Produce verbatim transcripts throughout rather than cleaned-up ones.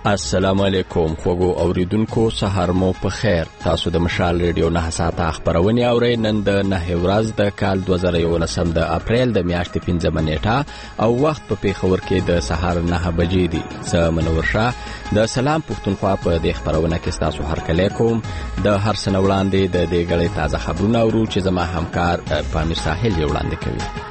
السلام علیکم خوږو اوریدونکو، سهار مو په خیر. تاسو د مشال ریډیو نه ساعته خبرونه اورئ. نن د نه ورځ د کال دوه زره یولسم د اپریل د میاشتې پنځمه نیټه او وخت په پیښور کې د سهار نه بجې دي. زه منور شاه د سلام پښتونخوا په دې خبرونه کې تاسو هرکلی کوم. د هر څه وړاندې د دې غړي تازه خبرونه اورو چې زما همکار پامیر ساحل یې وړاندې کوي.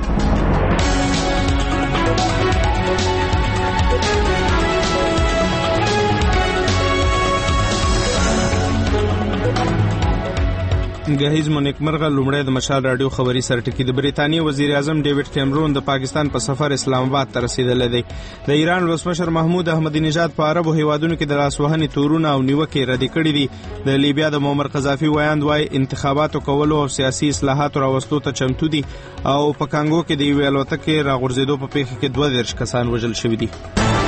گهیز مونیک مرغه لومړی د مشال رادیو خبري سرټکی. د بریتانیا وزیر اعظم ډیوډ کیمرون د پاکستان په سفر اسلام آباد ته رسیدلی دی. د ایران ولسمشر محمود احمدی نژاد په عربو هیوادونو کې د لاسوهنې تورونه او نیوکې ردې کړې دي. د لیبیا د معمر قذافي ویاند وایي انتخاباتو کولو او سیاسي اصلاحاتو راوستلو ته چمتو دي او په کانګو کې د یوې الوتکې راغورځېدو په پیښه کې دوه دېرش کسان وژل شوي دي.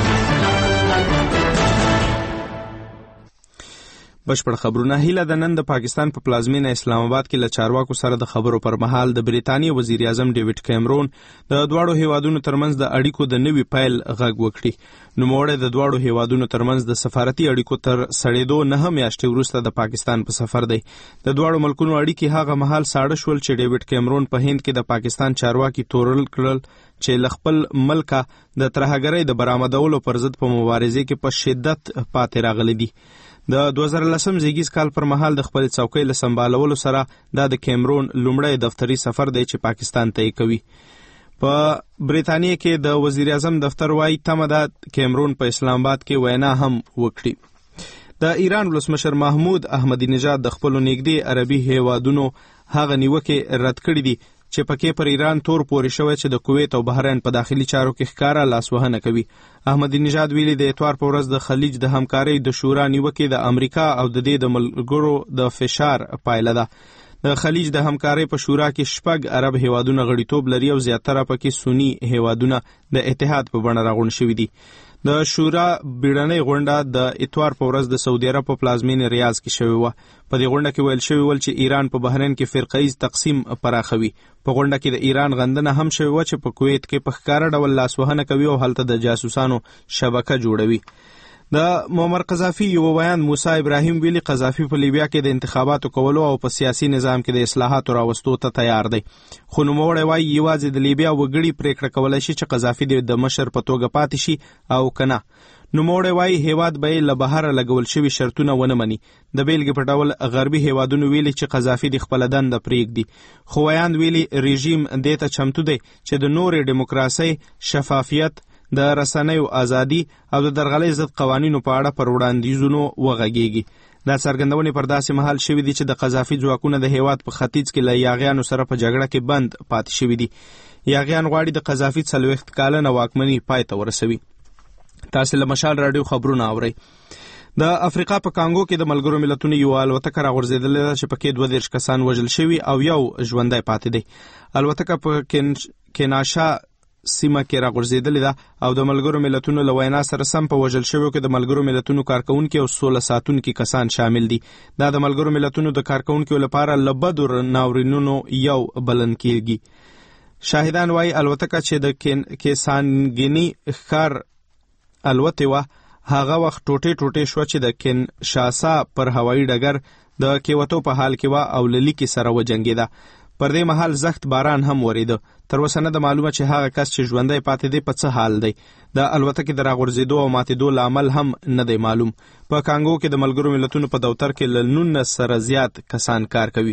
بشپړ خبرونه. هیله د نن د پاکستان په پلازمینه اسلام آباد کې له چارواکو سره د خبرو پر مهال د بریتانیا وزیر اعظم ډیوډ کیمرون د دواړو هیوادونو ترمنځ د اړیکو د نوي پیل غږ وکړي. نوموړی د دواړو هیوادونو ترمنځ د سفارتي اړیکو تر سړېدو نه میاشتې وروسته د پاکستان په سفر دی. د دواړو ملکونو اړیکې هغه مهال ساړه شول چې ډیوډ کیمرون په هند کې د پاکستان چارواکي تورل کړل چې له خپل ملکه د ترهګرۍ د برآمدولو پر ضد په مبارزې کې په شدت پاتې راغلي دي. د دوه زره لسم زیږیز کال پر مهال د خپل څوکۍ له سمبالولو سره دا د کیمرون لومړی دفتري سفر دی چې پاکستان ته یې کوي. په بریتانیا کې د وزیر اعظم دفتر وايي تمه ده کیمرون په اسلام آباد کې وینا هم وکړي. د ایران ولسمشر محمود احمدی نژاد د خپلو نږدې عربي هیوادونو هغه نیوکې رد کړي دي چې پکې پر ایران تور پورې شوی چې د کویت او بحرین په داخلي چارو کې ښکاره لاسوهنه کوي. احمدی نژاد ویلي د اتوار په ورځ د خلیج د همکارۍ د شورا نیوکې د امریکا او د دې د ملګرو د فشار پایله ده. د خلیج د همکارۍ په شورا کې شپږ عرب هیوادونه غړیتوب لري او زیاتره پکې سنی هیوادونه د اتحاد په بڼه راغونډ شوي دي. د شورا بیړنۍ غونډه د اتوار په ورځ د سعودي عرب په پلازمینې ریاض کې شوې وه. په دې غونډه کې ویل شوي ول چې ایران په بحرین کې فرقه‌ایز تقسیم پراخوي. په غونډه کې د ایران غندنه هم شوې وه چې په کویت کې په ښکاره ډول لاسوهنه کوي او هلته د جاسوسانو شبکه جوړوي. د معمر قذافي یو ویاند موسی ابراهیم ویلي قذافي په لیبیا کې د انتخاباتو کولو او په سیاسي نظام کې د اصلاحاتو راوستو ته تیار دی. خو نوموړی وایي یوازې د لیبیا وګړي پریکړه کولی شي چې قذافي د مشر په توګه پاتې شي او که نه. نوموړی وایي هیواد به یې له بهره لګول شوي شرطونه ونه مني. د بیلګې په ډول غربي هیوادونو ویلي چې قذافي د خپله دنده پرېږدي. خو ویاند ویلي رژیم دې ته چمتو دی چې د نورې ډیموکراسۍ، شفافیت، د رسنیو ازادي او د درغلۍ ضد قوانینو په اړه پر وړاندیزونو وغږیږي. دا څرګندونې پر داسې مهال شوي دي چې د قذافي ځواکونه د هیواد په ختیځ کې له یاغیانو سره په جګړه کې بند پاتې شوي دي. یاغیان غواړي د قذافي څلوېښت کلنه واکمني پای ته ورسوي. تاسې له مشال راډیو خبرونه اورئ. د افریقا په کانګو کې د ملګرو ملتونو یوه الوتکه راغورځېدلې ده چې پکې دوه دېرش کسان وژل شوي او یو ژوندی پاتې دی. الوتکه په کیناشا سیمه کې راغورځېدلې ده او د ملګرو ملتونو له وینا سره سم په وژل شویو کې د ملګرو ملتونو کارکونکي او سوله ساتونکي کسان شامل دي. دا د ملګرو ملتونو د کارکونکو لپاره له بدو ناورینونو یو بلل کېږي. شاهدان وایي الوتکه چې د کیسانګیني ښار الوتې وه هغه وخت ټوټې ټوټې شوه چې د کینشاسا پر هوایي ډګر د کېوتو په حال کې وه او له لیکې سره وجنګېده. پر دې مهال زخت باران هم وریده. تر اوسه نه ده معلومه چې هغه کس چې ژوندی پاتې دی په څه حال دی. د الوتکې د راغورځېدو او ماتېدو لامل هم نه دی معلوم. په کانګو کې د ملګرو ملتونو په دفتر کې له نولس سره زیات کسان کار کوي.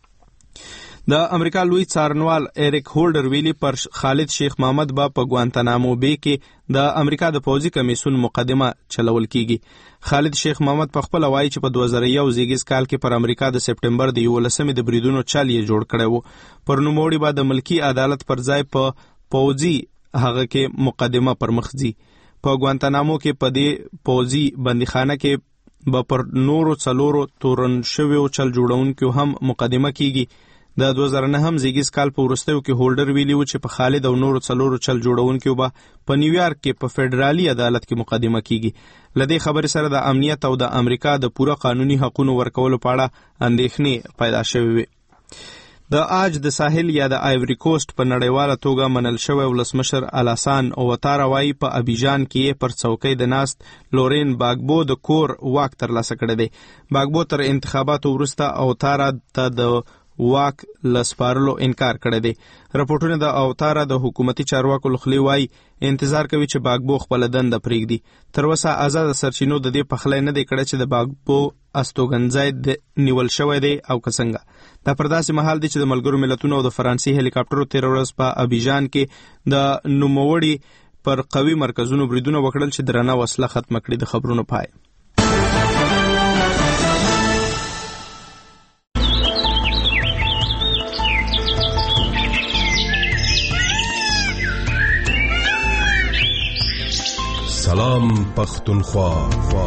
د امریکا لوی څارنوال ایریک هولډر ویلي پر خالد شیخ محمد با په ګوانتانامو بی کې د امریکا د پوځي کمیسیون مقدمه چلول کیږي. خالد شیخ محمد په خپل وایي چې په دوه زره یو زیږیز کال کې پر امریکا د سپټمبر د یولسمې د بریدونو چل یې جوړ کړی و. پر نوموړي به د ملکی عدالت پر ځای په پوځي هغه کې مقدمه پر مخ ځي. په ګوانتانامو کې په دې پوځي بندیخانه کې به پر نورو څلورو تورن شویو چل جوړونکو هم مقدمه کیږي. د دوه زره نهم زیږیز کال په وروستیو کې هولډر ویلي و چې په خالد او نورو څلورو چل جوړونکو به په نیویارک کې په فدرالي عدالت کې مقدمه کیږي. له دې خبرې سره د امنیت او د امریکا د پوره قانوني حقوقو ورکولو په اړه اندېښنې پیدا شوې وي. د آج د ساحل یا د آیوري کوست په نړیواله توګه منل شوی ولسمشر الاسان اوتارا وایي په ابیجان کې پر څوکۍ د ناست لورین باګبو د کور واک ترلاسه کړی دی. باګبو تر انتخاباتو وروسته اوتارا ته د واک لسپارلو انکار کړی دی. رپورټونه د اوتارا د حکومتي چارواکو لخوا وایي انتظار کوي چې باګبو خپل دنده پرېږدي. تر اوسه آزاد سرچینو د دې پخلی نه دی کړی چې د باګبو استوګنځای نیول شوی دی او که څنګه. دا پر داسې مهال دی چې د ملګرو ملتونو او د فرانسې هلیکاپټرو تېره ورځ په ابیجان کې د نوموړي پر قوي مرکزونو بریدونه وکړل چې درنه وسله ختمه کړي. د خبرونو پای. سلام پختونخوا.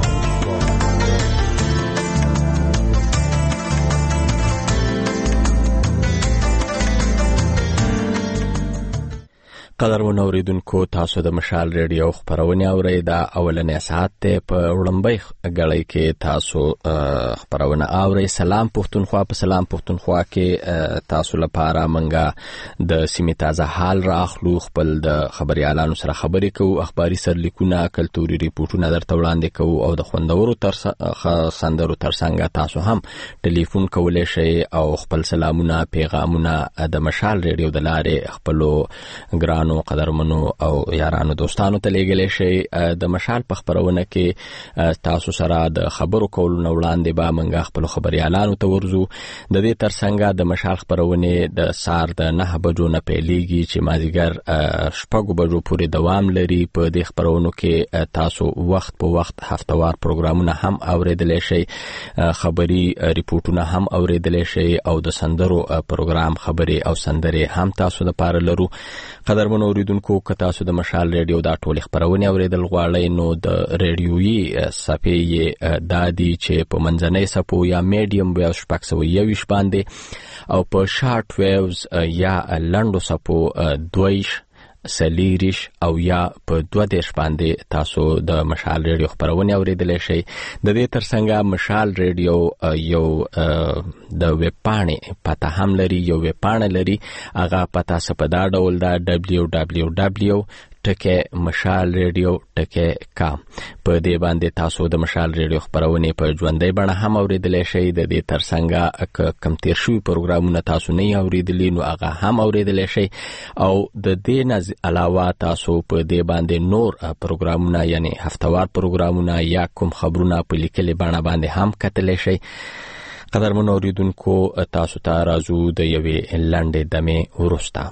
قدرمن اوریدونکو، تاسو د مشال ریډیو خبرونه اورئ. دا اولنې ساعت ته په وړاندې غړی کې تاسو خبرونه اورئ. سلام پښتونخوا. په سلام پښتونخوا کې تاسو لپاره منګه د سیمې تازه حال راخلو، خپل د خبريالانو سره خبرې کوو، اخباري سرلیکونه، کلتوري ریپورتونه درته وړاندې کوو او د خوندورو تر سندرو ترڅنګ تاسو هم ټلیفون کولای شئ او خپل سلامونه، پیغامونه د مشال ریډیو د لارې خپلو ګرانو قدرمنو او یارانو دوستانو ته لېږلی شئ. د مشال په خبرونه کې تاسو سره د خبرو کولو نه وړاندې به موږ خپلو خبریالانو ته ورځو. د دې ترڅنګ د مشال خبرونې د سهار د نهه بجو نه پیلېږي چې مازدیګر شپږو بجو پورې دوام لري. په دې خبرونو کې تاسو وخت په وخت هفتوار پروګرامونه هم اورېدلی شئ، خبري ریپورټونه هم اورېدلی شئ او د سندرو پروګرام خبرې او سندرې هم تاسو لپاره لرو. قدرمن اوریدونکو، که تاسو د مشال ریډیو دا ټولې خبرونه اوریدل غواړئ نو د ریډیويي صفحې یې دا دي چې په منځنۍ صفحو یا میډیم ویو شپږ سوه یوویشت باندې او په شارټ ویوز یا لنډو صفحو دویش سلیریش او یا په دوه دیش باندې تاسو د مشال ریډیو خبرونه اوریدلی شئ. د دې ترڅنګ مشال ریډیو یو د ویب پاڼې پته هم لري، یو ویب پاڼه لري. هغه پته څه په دا ډول ده: ډبلیو ډبلیو ډبلیو ټکه مشال ریډیو ټکه کام. په دې باندې تاسو د مشال ریډیو خبرونه په ژوندۍ بڼه هم اوریدلی شئ. د دې ترڅنګ کم تیر شوي پروګرامونه تاسو نه اوریدلی نو هغه هم اوریدلی شئ او د دې نه علاوه تاسو په دې باندې نور پروګرامونه یعنی هفتوار پروګرامونه یا کوم خبرونه په لیکلي بڼه باندې هم کتلی شئ. قدرمن اوریدونکو، تاسو ته راځو د یوې لنډې دمې وروسته.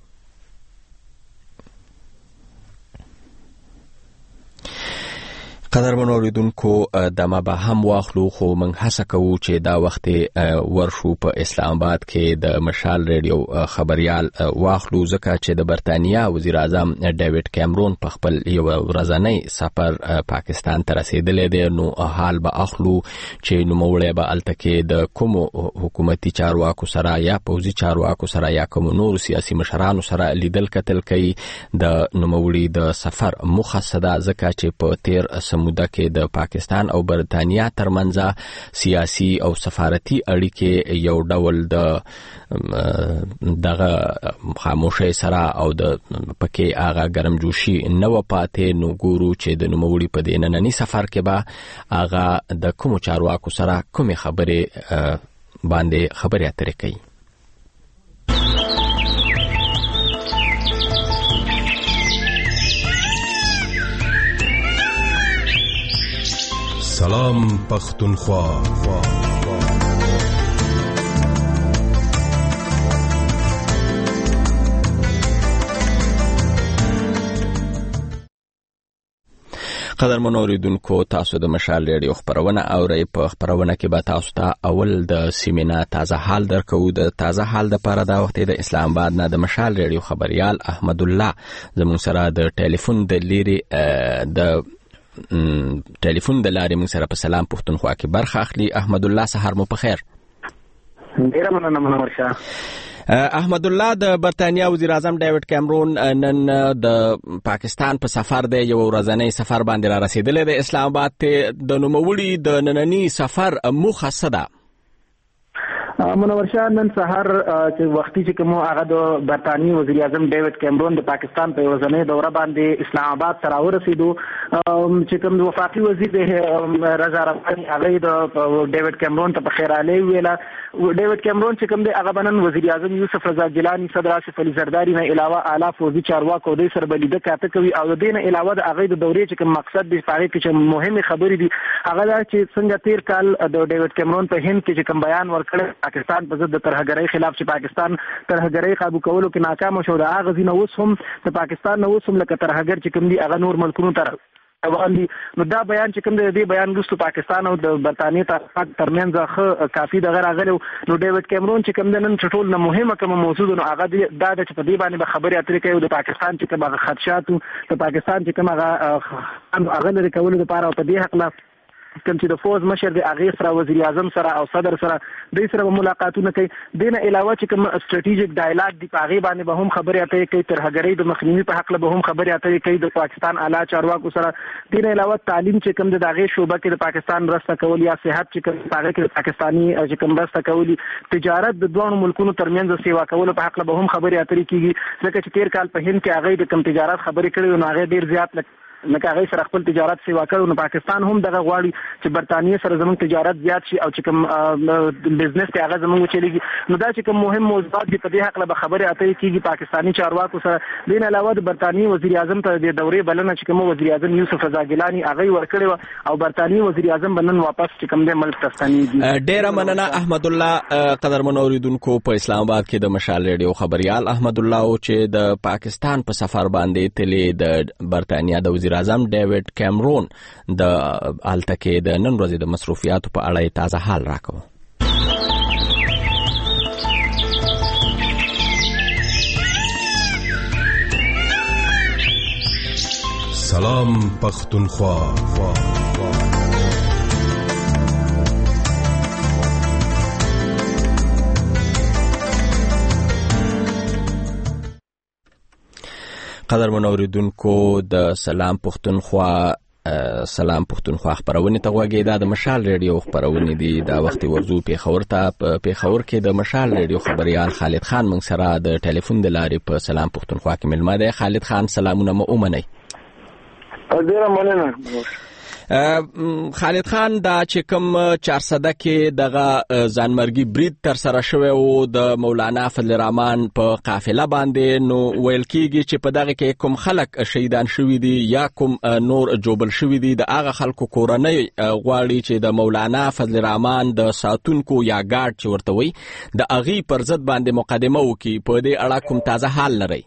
قدرمن اوریدونکو، دمه به هم واخلو، خو موږ هڅه کوو چې دا وخت ورشو په اسلام آباد کې د مشال ریډیو خبریال واخلو، ځکه چې د برتانیا وزیر اعظم ډیوډ کیمرون په خپل یو ورځنی سفر پاکستان ته رسیدلی دی. نو حال به اخلو چې نوموړی به هلته کې د کومو حکومتي چارواکو سره یا پوځي چارواکو سره یا کومو نورو سیاسي مشرانو سره لیدل کتل کوي. د نوموړي د سفر موخه څه ده؟ ځکه چې په تیر موده کې د پاکستان او برتانیا ترمنځ سیاسي او سفارتي اړیکې یو ډول د دغه خاموشۍ سره او د پکې هغه ګرمجوشي نه و پاتې. نو ګورو چې د نوموړي په دې ننني سفر کې به هغه د کومو چارواکو سره کومې خبرې باندې خبرې اترې کوي. سلام پختونخوا. قدرمن اوریدونکو، تاسو د مشال ریډیو خبرونه اورئ. په خبرونه کې به تاسو ته اول د سیمې نه تازه حال درکو. د تازه حال دپاره دا وخت د اسلام آباد نه د مشال ریډیو خبریال احمد الله زموږ سره د ټلیفون د لیرې د ټلیفون د لارې موږ سره په سلام پښتونخوا کې برخه اخلي. احمد الله، سهار مو په خیر. ډیره مننه منور شه. احمد الله، د برتانیا وزیر اعظم ډیوډ کیمرون نن د پاکستان په سفر دی، یو ورځنی سفر باندې را رسیدلی دی اسلام آباد ته. د نوموړي د ننني سفر موخه څه ده؟ منور شاه نن سهار چې وختي چې کوم هغه د برتانیې وزیر اعظم ډیوډ کیمرون د پاکستان په ورځنۍ دوره باندې اسلام آباد سره ورسېدو چې کوم د وفاقي وزیر د رضا رباني هغه د ډیوډ کیمرون ته په خیراله ویلا ډیوډ کیمرون چې کوم د هغه بنن وزیر اعظم یوسف رضا گیلانی صدر آصف علي زرداری نه علاوه اعلی فوزي چارواکو د سره بلیده کاته کوي او د دین علاوه د هغه د دورې چې کوم مقصد د فارغ کې مهمه خبرې دي هغه چې څنګه تیر کال د ډیوډ کیمرون په هند کې چې کوم بیان ورکړ پاکستان په ضد د ترهګرۍ خلاف چې پاکستان ترهګرۍ قابو کولو کې ناکام شو د هغه ځینې اوس هم د پاکستان نه اوس هم لکه ترهګر چې کوم دي هغه نور ملکونو تر باندې نو دا بیان چې کوم دی د بیان وروسته پاکستان او د برتانیې ترمنځ ښه کافي دغه راغلی نو ډیوډ کیمرون چې کوم دی نن ټول نه مهمه کومه موضوع نو هغه دا د چې په دې باندې به خبرې اترې کوي د پاکستان چې کوم هغه خدشاتو د پاکستان چې کوم هغه هغه لري کولو لپاره او په دې حق کوم چې د فوز مشر د هغې سره وزیر اعظم سره او صدر سره دوی سره به ملاقاتونه کوي دې نه علاوه چې کوم سټریټیجیک ډایلاګ دی په هغې باندې به هم خبرې اترې کوي ترهګرۍ د مخنیوي په حق به هم خبرې اترې کوي د پاکستان اعلی چارواکو سره دې نه علاوه تعلیم چې کوم د هغې شعبه کې د پاکستان مرسته کول یا صحت چې کوم هغه کې پاکستاني چې کوم مرسته کوي تجارت د دوه ملکونو ترمنځ سیوا کول په حق به هم خبرې اترې کیږي ځکه چې تیر کال په هند کې هغې د کوم تجارت خبرې کړې نو هغې ډېر زیات لکه هغه سره خپل تجارت سیوا کړو نو پاکستان هم دغه غواړي چې برتانیې سره زموږ تجارت زیات شي او چې کوم بزنس ته هغه زموږ چلیږي نو دا چې کوم مهم موضوعات دي په دې حق له خبرې اترې کیږي پاکستاني چارواکو سره دین علاوه د برتانیې وزیر اعظم ته د دورې بلنه چې کوم وزیر اعظم یوسف رضا گیلانی هغه ورکړی او برتانیې وزیر اعظم بنن واپس چې کوم د ملک ته ستنیږي ډیره مننه احمد الله قدرمن اوریدونکو په اسلام آباد کې د مشال ریډیو خبريال احمد الله او چې د پاکستان په سفر باندې تللی د برتانیا د وزیر اعظم ډیوډ کیمرون د التکې د نن ورځې د مصروفیاتو په اړه تازه حال راکوه. سلام پختونخوا. قدرمن اوریدونکو د سلام پختونخوا سلام پختونخوا خبرونه ته وګورئ دا د مشال ریډیو خبرونه دي دا وخت ورزو په خبر ته په خبر کې د مشال ریډیو خبريال خالد خان من سره د ټلیفون د لارې په سلام پختونخوا کې ملما دی. خالد خان سلامونه مو اومنئ. ډیره مننه خالد خان. دا چې کوم چارسده کې دغه ځانمرګي برید تر سره شوی او د مولانا فضل الرحمن په قافله باندې نو ویل کېږي چې په دغه کې کوم خلک شهیدان شوي دي یا کوم نور جوبل شوي دي د هغه خلکو کورنۍ غواړي چې د مولانا فضل الرحمن د ساتونکو یا ګارد چې ورته وایي د هغې پر ضد باندې مقدمه وکړي. په دې اړه کوم تازه حال لرئ؟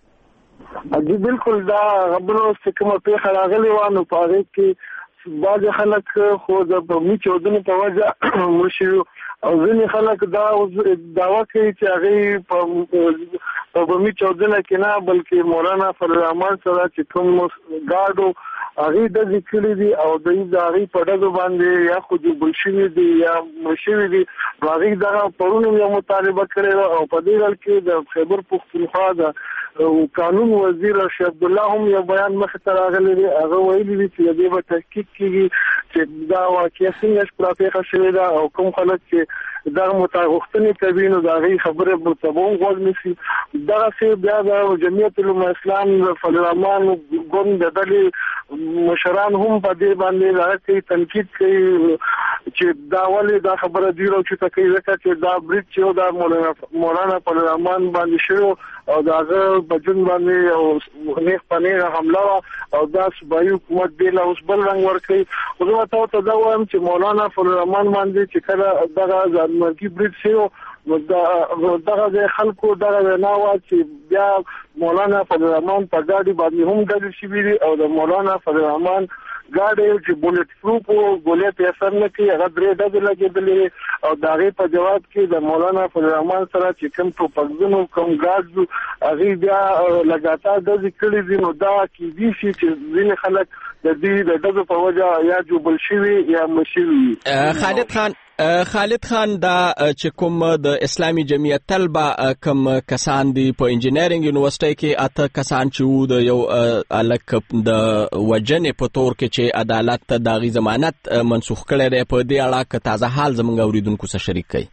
جی بالکل دا غبنو چې کومه پیښه راغلې وه نو په هغې کې بعض خلک خو د بمي چودنې په وجه مړه شوي او ځینې خلک دا دعوه کوي چې هغې په بمي چودنه کې نه بلکې مولانا فضل الرحمن سره چې کوم ګارډ هغې ډزې کړي دي او دوی د هغې په ډزو باندې یا خو جوبل شوي دي یا مړه شوي دي نو هغې دغه پرون یو مطالبه کړې وه او په دې ډول کې د خیبر پختونخوا د قانون وزیر رشید عبدالله هم یو بیان مخې ته راغلی دی. هغه ویلي دي چې د دې به تحقیق کېږي چې دا واقعه څنګه شپه پېښه شوې ده او کوم خلک چې دغه متغوښتنې کوي نو د هغې خبرې ورته به هم غوږ نیسي. دغسې بیا د جمعیت علوم اسلام د فضل الرحمن ګوند د ډلې مشران هم په دې باندې دغه کوي تنقید کوي چې دا ولې دا خبره دوی راوچوته کوي ځکه چې دا برید چې دا مولانا مولانا فضل الرحمن باندې شوی او د هغه په جون باندې او نیغ په نیغه حمله وه او دا صوبایي حکومت دې له اوس بل رنګ ورکوي. خو زه ورته ورته دا وایم چې مولانا فضل الرحمن باندې چې کله دغه ځانمرګي برید شوی نو دغه د خلکو دغه نه وه چې بیا مولانا فضل الرحمن په ګاډي باندې هم ډزې شوي دي او د مولانا فضل الرحمن ګاډی چې بولټ پروف او ګولې په اثر نه کوي هغه درې ډزې لګېدلې او د هغې په جواب کې د مولانا فضل الرحمن سره چې کوم ټوپکزنو کوم ګاډ هغې بیا لګاتار ډزې کړي دي نو دا کېدای شي چې ځینې خلک د دې د ډزو په وجه یا جوبل شوي یا مړه شوي. خالد خان خالد خان دا چې کوم د اسلامي جمعیت طلبه کوم کسان دي په انجینرینګ یونیورسيټي کې اته کسان چې وو د یو الک د وجنې په تور کې چې عدالت ته داغي ضمانت منسوخ کړي دی په دې اړه که تازه حال زموږ اوریدونکو سره شریک کړي.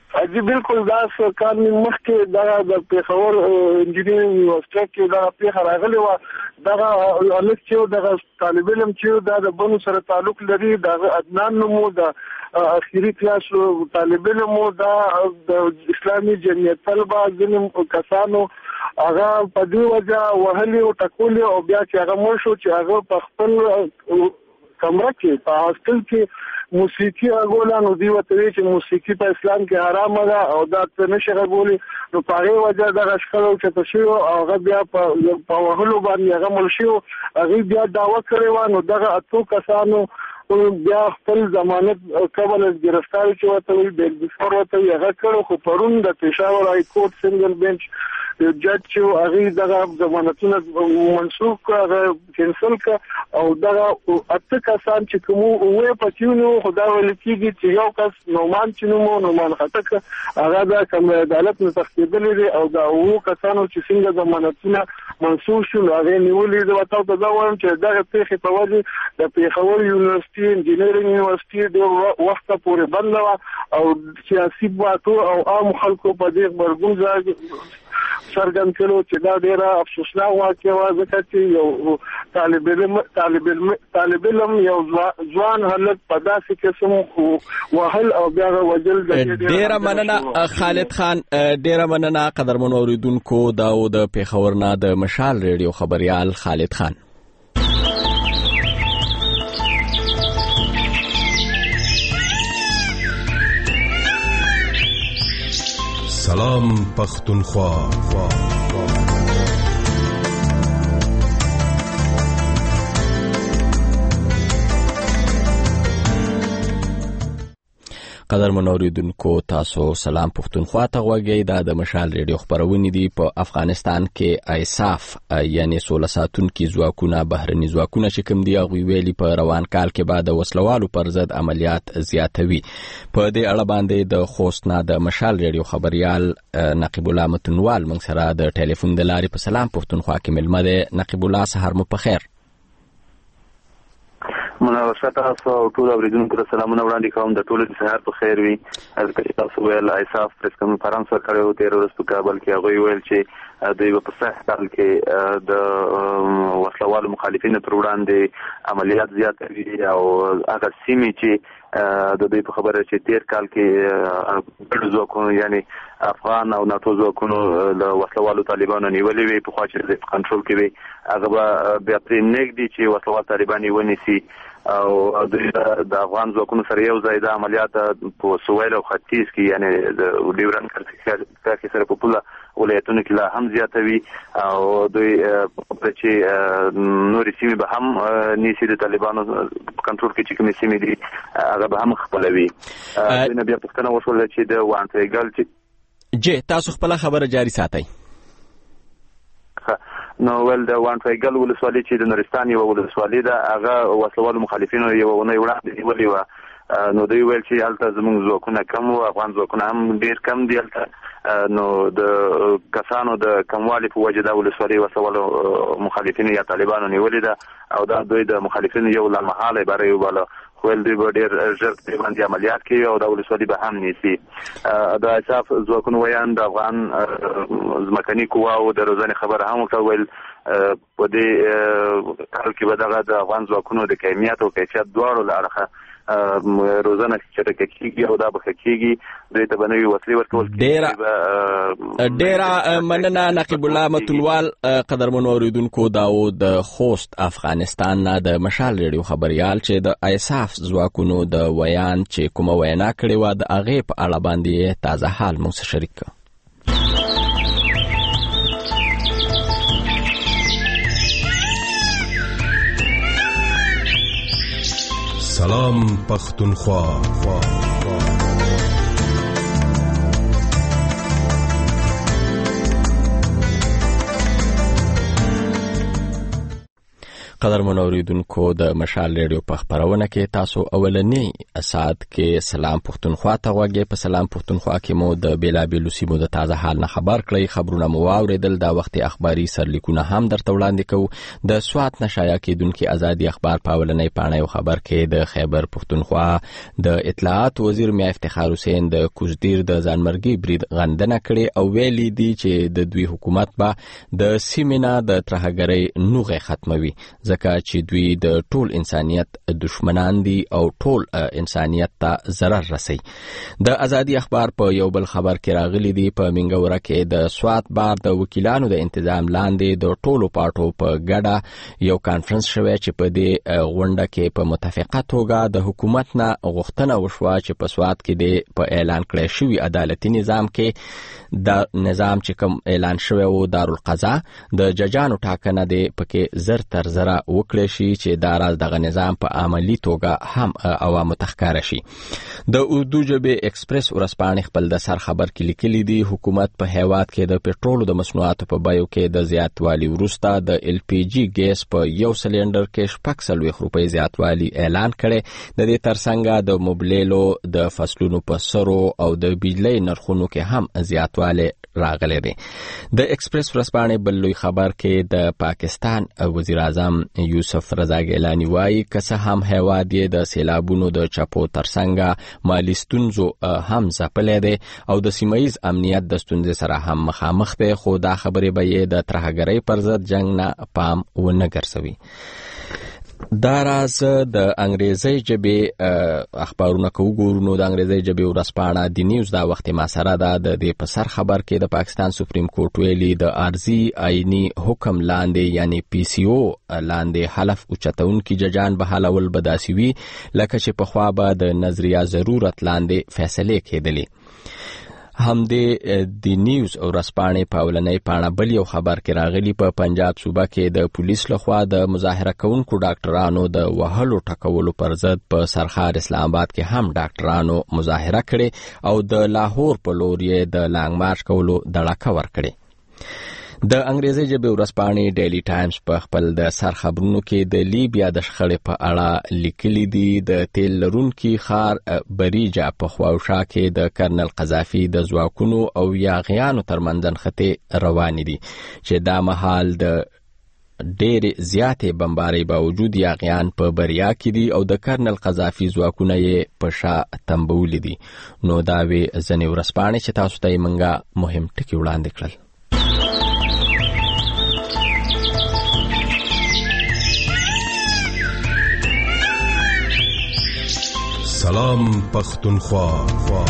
اجي بالکل دا کار مخکې دا د پیښور انجینرینګ یونیورسيټي کې دا پیښه راغلی و دا الک چې دا طالب علم چې دا د بنو سره تعلق لري دا عدنان نومو دا اخیری کلاس طالب علم دا د اسلامي جمعیت طلبه ځینې کسانو هغه په دې وجه وهلي او ټکولي او بیا چې هغه مو شو چې هغه په خپل کمره کې په هاستل کې موسیقي غوړه نو دی وته چې موسیقي په اسلام کې حرام ده او دا څه نشي غوړي نو په هغه وجه دا غشکلو چې تاسو هغه بیا په په وهلو باندې هغه ملشي هغه بیا داوا کړی و نو دغه اتو کسانو بیا خپل ضمانت قبل از گرفتاری چې وته وي د بفور وته هغه کړو خو پرون د پېښور هاي کورټ سنگل بنچ جج چې هغه دغه ضمانتونه منسوخ کړه کینسل کړه او دغه اته کسان چې کوم وې پاتیونو خدا ولې کېږي چې یو کس نومان چې نو نومان خطک هغه د کوم عدالت نه تخصیدلې دي او دا وو کسانو چې څنګه ضمانتونه منسوخ شول هغه نیولې د وتاو ته دا وایم چې دغه پیښه په وجه د پیښور یونیورسيټي انجینرینګ یونیورسيټي د وخت پورې بند او سیاسي باتو او عام خلکو په دې مرګون ځای سرګن کړو چې دا ډیره افسوسناک واقعه و ځکه چې یو طالب علم طالب علم طالب علم یو ځوان هلک په داسې قسم وهل او بیا وجل ډیره مننه خالد خان ډیره مننه قدرمن اوریدونکو دا د پیښور نه د مشال ریډیو خبريال خالد خان. سلام پختونخوا. قدرمن اوریدونکو تاسو سلام پختونخوا ته غوږی دا د مشال ریډیو خبرونه دي. په افغانستان کې ایساف یعنی سوله ساتونکي ځواکونه بهرني ځواکونه چې کوم دی هغه ویلي په روان کال کې بعد وسلوالو پر ضد عملیات زیاتوي. په دې اړه باندې د خوست نه د مشال ریډیو خبريال نقیب الله متنوال موږ سره د ټلیفون د لارې په سلام پختونخوا کې ملمه ده. نقیب الله سهار مو په خیر. مناوشه تاسو ټول اوریدونکو ته سلامونه وړاندې کوم. د ټولو سهار په خیر وي. هغه تاسو ویل ایساف پریس کانفرنس وکړو تیر ورځ په کابل کې هغه ویل چې دوی په صحه حال کې د وسلوالو مخالفینو پر وړاندې عملیات زیاتوي او هغه سیمې چې د دوی په خبره چې تیر کال کې ګډ ځواکونو یعنی افغان او ناتو ځواکونو له وسلوالو طالبانو نیولې وي په خوا چې د کنټرول کې وي هغه بیا پرې نږدې چې وسلوال طالبان ونیسي او د افغان ځواکونو سره یو ځای د عملیات په سویل او ختیځ کې یعنی د ډیورن کرښې سره په پوله ولایتونو کې لا هم زیاتوي او دوی په چې نورې سیمې به هم نیسي د طالبانو کنټرول کې چې کومې سیمې دي هغه به هم خپلوي. دوی نه بیا پوښتنه وشوله چې د وانټریګل چې جې تاسو خپل خبره جاري ساتئ. نو ول د وانټریګل ولسوالۍ چې د نورستان یو ولسوالۍ ده هغه وسلوالو مخالفینو یو ونی وړاندې نیولې و نو دوی ویل چې هلته زموږ ځواکونه کم وو افغان ځواکونه هم ډیر کم دي هلته نو د کسانو د کموالي په وجه د ولسوالۍ وسلوالو مخالفینو یا طالبانو نیولې ده او دا دوی د مخالفینو یو لامحاله باره یو بالا خپل دی ډیر ژر په باندې عملیات کوي او د ولسوالۍ به هم نیسي. د ایساف ځواکونو ویان د افغان ځمکني قواو د روزنې خبره هم وکول په دې کال کې به دغه د افغان ځواکونو د کیمیت او کیفیت دواړو له اړخه روزنه چټکه کیږي او دا به کیږي دوی ته بنوي وسلې ورکول کیږي. ډیره مننه نقیب الله متنوال. قدرمن اوریدونکو دا د خوست افغانستان نه د مشال ریډیو خبريال چې د ایساف ځواکونو د ویان چې کومه وینا کړې و د هغه په اړه باندې تازه حال موږ سره شریک کړ. سلام پختونخوا. قدرمن اوریدونکو د مشال ریډیو په خبرونه کې تاسو اولنی ساعت کې سلام پښتونخوا ته غوږی په سلام پښتونخوا کې مو د بیلابیلو سیمو د تازه حال نه خبر کړی خبرونه مو واوریدل دا وخت اخباري سرلیکونه هم درته وړاندې کوو د سوات نشایا کېدونکو ازادي اخبار په اولنی پاڼه یو خبر کې د خیبر پښتونخوا د اطلاعات وزیر میا افتخار حسین د کوزدیر د ځانمرګي برید غندنه کړي او ویلي دي چې د دوی حکومت به د سیمنا د ترهګرۍ نوغه ختموي ځکه چې دوی د ټول انسانیت دشمنان دي او ټول انسانیت ته ضرر رسي. د ازادي اخبار په یو بل خبر کې راغلي دي په منګوره کې د سوات بار د وکیلانو د انتظام لاندې د ټولو پارټو په ګډه یو کانفرنس شوی چې په دې غونډه کې په متفقه توګه د حکومت نه غوښتنه وشوه چې په سوات کې د په اعلان کړی شوی عدالتي نظام کې د نظام چې کوم اعلان شوی و دارالقضا د ججانو ټاکنه دی پکې زر تر زر وکړي شي چې دا راز دغه نظام په عملی توګه هم عوامو تخکار شي. د اردو ژبې ایکسپریس ورځپاڼې خپل د سر خبر کې لیکلي دي حکومت په هیواد کې د پټرولو د مصنوعاتو په بیو کې د زیاتوالي وروسته د ال پی جی ګیس په یو سلندر کې شپږ څلوېښت روپۍ زیاتوالي اعلان کړي. د دې ترڅنګ د موبلیلو د فصلونو په سرو او د بجلی نرخونو کې هم زیاتوالی راغلی دی. د ایکسپریس ورځپاڼې بل لوی خبر کې د پاکستان وزیر اعظم یوسف رضا ګیلانی وایي که څه هم هیواد یې د سیلابونو د چپو ترڅنګ مالي ستونزو هم ځپلی دی او د سیمهیز امنیت د ستونزې سره هم مخامخ دی خو دا خبرې به یې د ترهګرۍ پر ضد جنګ نه پام ونه ګرځوي. دا راز د انګریزي ژبې اخبارونه کو ګورو نو د انګریزي ژبې ورځپاڼه دی نیوز دا وخت ما سره ده د دې په سر خبر کې د پاکستان سپریم کورټ ویلي د ارزي آئینی حکم لاندې یعنی پی سی او لاندې حلف اوچتونکي ججان به حلول بداسي وي لکه چې په خوا به د نظریه ضرورت لاندې فیصله کېدلې. هم د دی نیوز او رسپانې په اولنۍ پاڼه بل یو خبر کې راغلی په پنجاب صوبه کې د پولیس لخوا د مظاهره کوونکو ډاکټرانو د وهلو ټکولو پر ضد په سرخار اسلام آباد کې هم ډاکټرانو مظاهره کړې او د لاهور په لور یې د لانګ مارچ کولو دړکه ورکړې. د انګریزي ژبې ورځپاڼې ډیلی ټایمز په خپل د سر خبرونو کې د لیبیا د شخړې په اړه لیکلي دي د تیل لرونکي ښار بریجا په خواوشا کې د کرنل قذافي د ځواکونو او یاغیانو ترمنځ نښتې روانې دي چې دا مهال د ډېرې زیاتې بمبارۍ باوجود یاغیان په بریا کې دي او د کرنل قذافي ځواکونه یې په شا تنبولي دي. نو دا وې ځینې ورځپاڼې چې تاسو ته یې موږ مهم ټکي وړاندې کړل. سلام پختونخوا.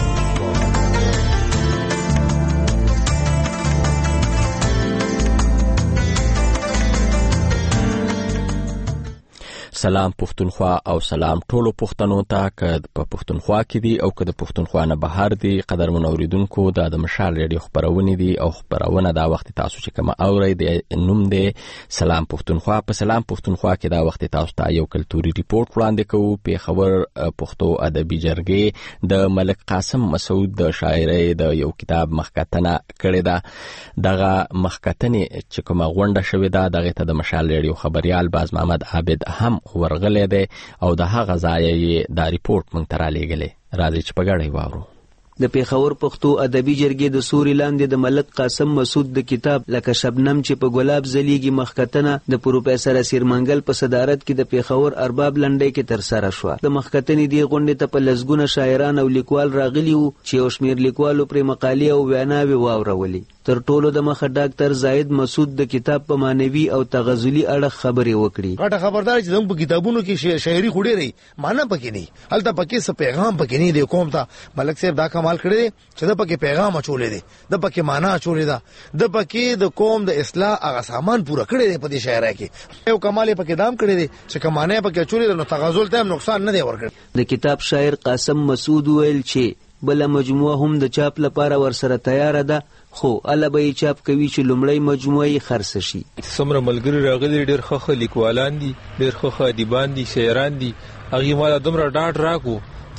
سلام پښتونخوا او سلام ټولو پښتنو ته که په پښتونخوا کې دي او که د پښتونخوا نه بهر دي. قدرمن اوریدونکو دا د مشال ریډیو خبرونه دي او خبرونه دا وخت تاسو چې کوم اورئ د نوم دی سلام پښتونخوا. په سلام پښتونخوا کې دا وخت تاسو ته یو کلتوري ریپورت وړاندې کوو. پیښور پښتو ادبي جرګې د ملک قاسم مسعود د شاعرۍ د یو کتاب مخکتنه کړې ده. دغه مخکتنې چې کومه غونډه شوې ده دغه ته د مشال ریډیو خبريال باز محمد عابد هم ورغلی دی او د هغه ځایه یې دا ریپورت موږ ته رالیږلی. راځئ چې په ګډه یې واورو. د پیښور پښتو ادبي جرګې د سوري لاندې د ملک قاسم مسعود د کتاب لکه شبنم چې په ګلاب زلیږي مخکتنه د پروفیسور اسیر منګل په صدارت کې د پیښور ارباب لنډۍ کې ترسره شوه. د مخکتنې دی غونډې ته په لسګونه شاعران او لیکوال راغلي وو چې یو شمېر لیکوالو پرې مقالې او ویناوې واورولې. تر ټولو د مخه ډاکټر زاید مسعود د کتاب په معنوي او تغزلي اړه خبرې وکړي. غټه خبردار چې زموږ په کتابونو کې شاعري خو ډېرې معنا پکې نه، هلته پکې څه پیغام پکې نه دی. کوم ته ملک صاحب دا کمال کړی دی چې د پکې پیغام اچولې دی، د پکې معنا اچولې ده، د پکې د قوم د اصلاح هغه سامان پوره کړی دی په دې شاعرۍ کې. یو کمال پکې دام کړی دی چې کوم معنا پکې اچولې ده نو تغزل ته نقصان نه دی ورکړی. د کتاب شاعر قاسم مسعود ویل چې بل مجموعه هم د چاپ لپاره ورسره تیار ده خو الله به چاپ کوي چې لومړی مجموعه خرڅ شي. څومره ملګری راغلي ډېر ښه لیکوالان دي، ډېر ښه ادیبان دي، شاعران دي. هغه مال دومره ډاډ راکو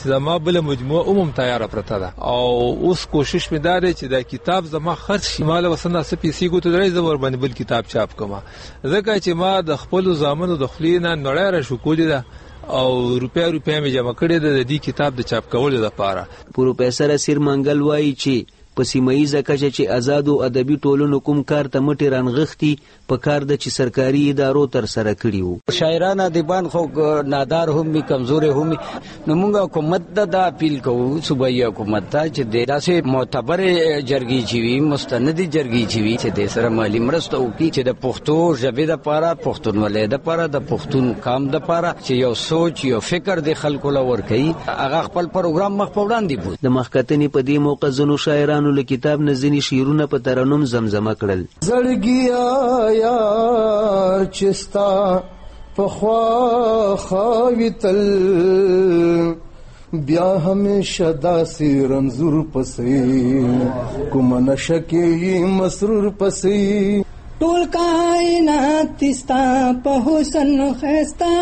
چې زما بل مجموعه عموم تیار پرته ده او اوس کوشش مې دا دی چې دا کتاب زما خرڅ شي مال وسنه سپیسي ګوت درې زبر باندې بل کتاب چاپ کما ځکه چې ما د خپل زامنو د خلینا نړۍ را شو کولې ده او روپیا روپیا مې جمع کړې ده د دې کتاب د چاپ کولو لپاره. پروفیسور اسیر منګل وایي چې په سیمایي ځکه چې آزاد او ادبي ټولنو کوم کار ته مټي رانغښتي په کار د چې سرکاري ادارو تر سره کړي وو. شاعران ادیبان خو نادار هم کمزور هم نو موږ حکومت ته دا اپیل کوو صوبایي حکومت ته چې د داسې معتبر جرګې چې وي مستندي جرګې چې وي چې د سره مالی مرسته وکړي چې د پښتو ژبې لپاره پښتونولۍ لپاره د پښتون قام لپاره چې یو سوچ یو فکر د خلکو لور کوي هغه خپل پروګرام مخ په وړاندې بوت. د مخکتنې په دې موقع زنو شاعرانو له کتاب نه ځینې شعرونه په ترنم زمزمه کړل. زړګیا یار چستا پخوا خاوی تل بیا همیشه داسې رنځور پسې کومه نشه کې مسرور پسې ټول کائنات ستا په حسن ښایسته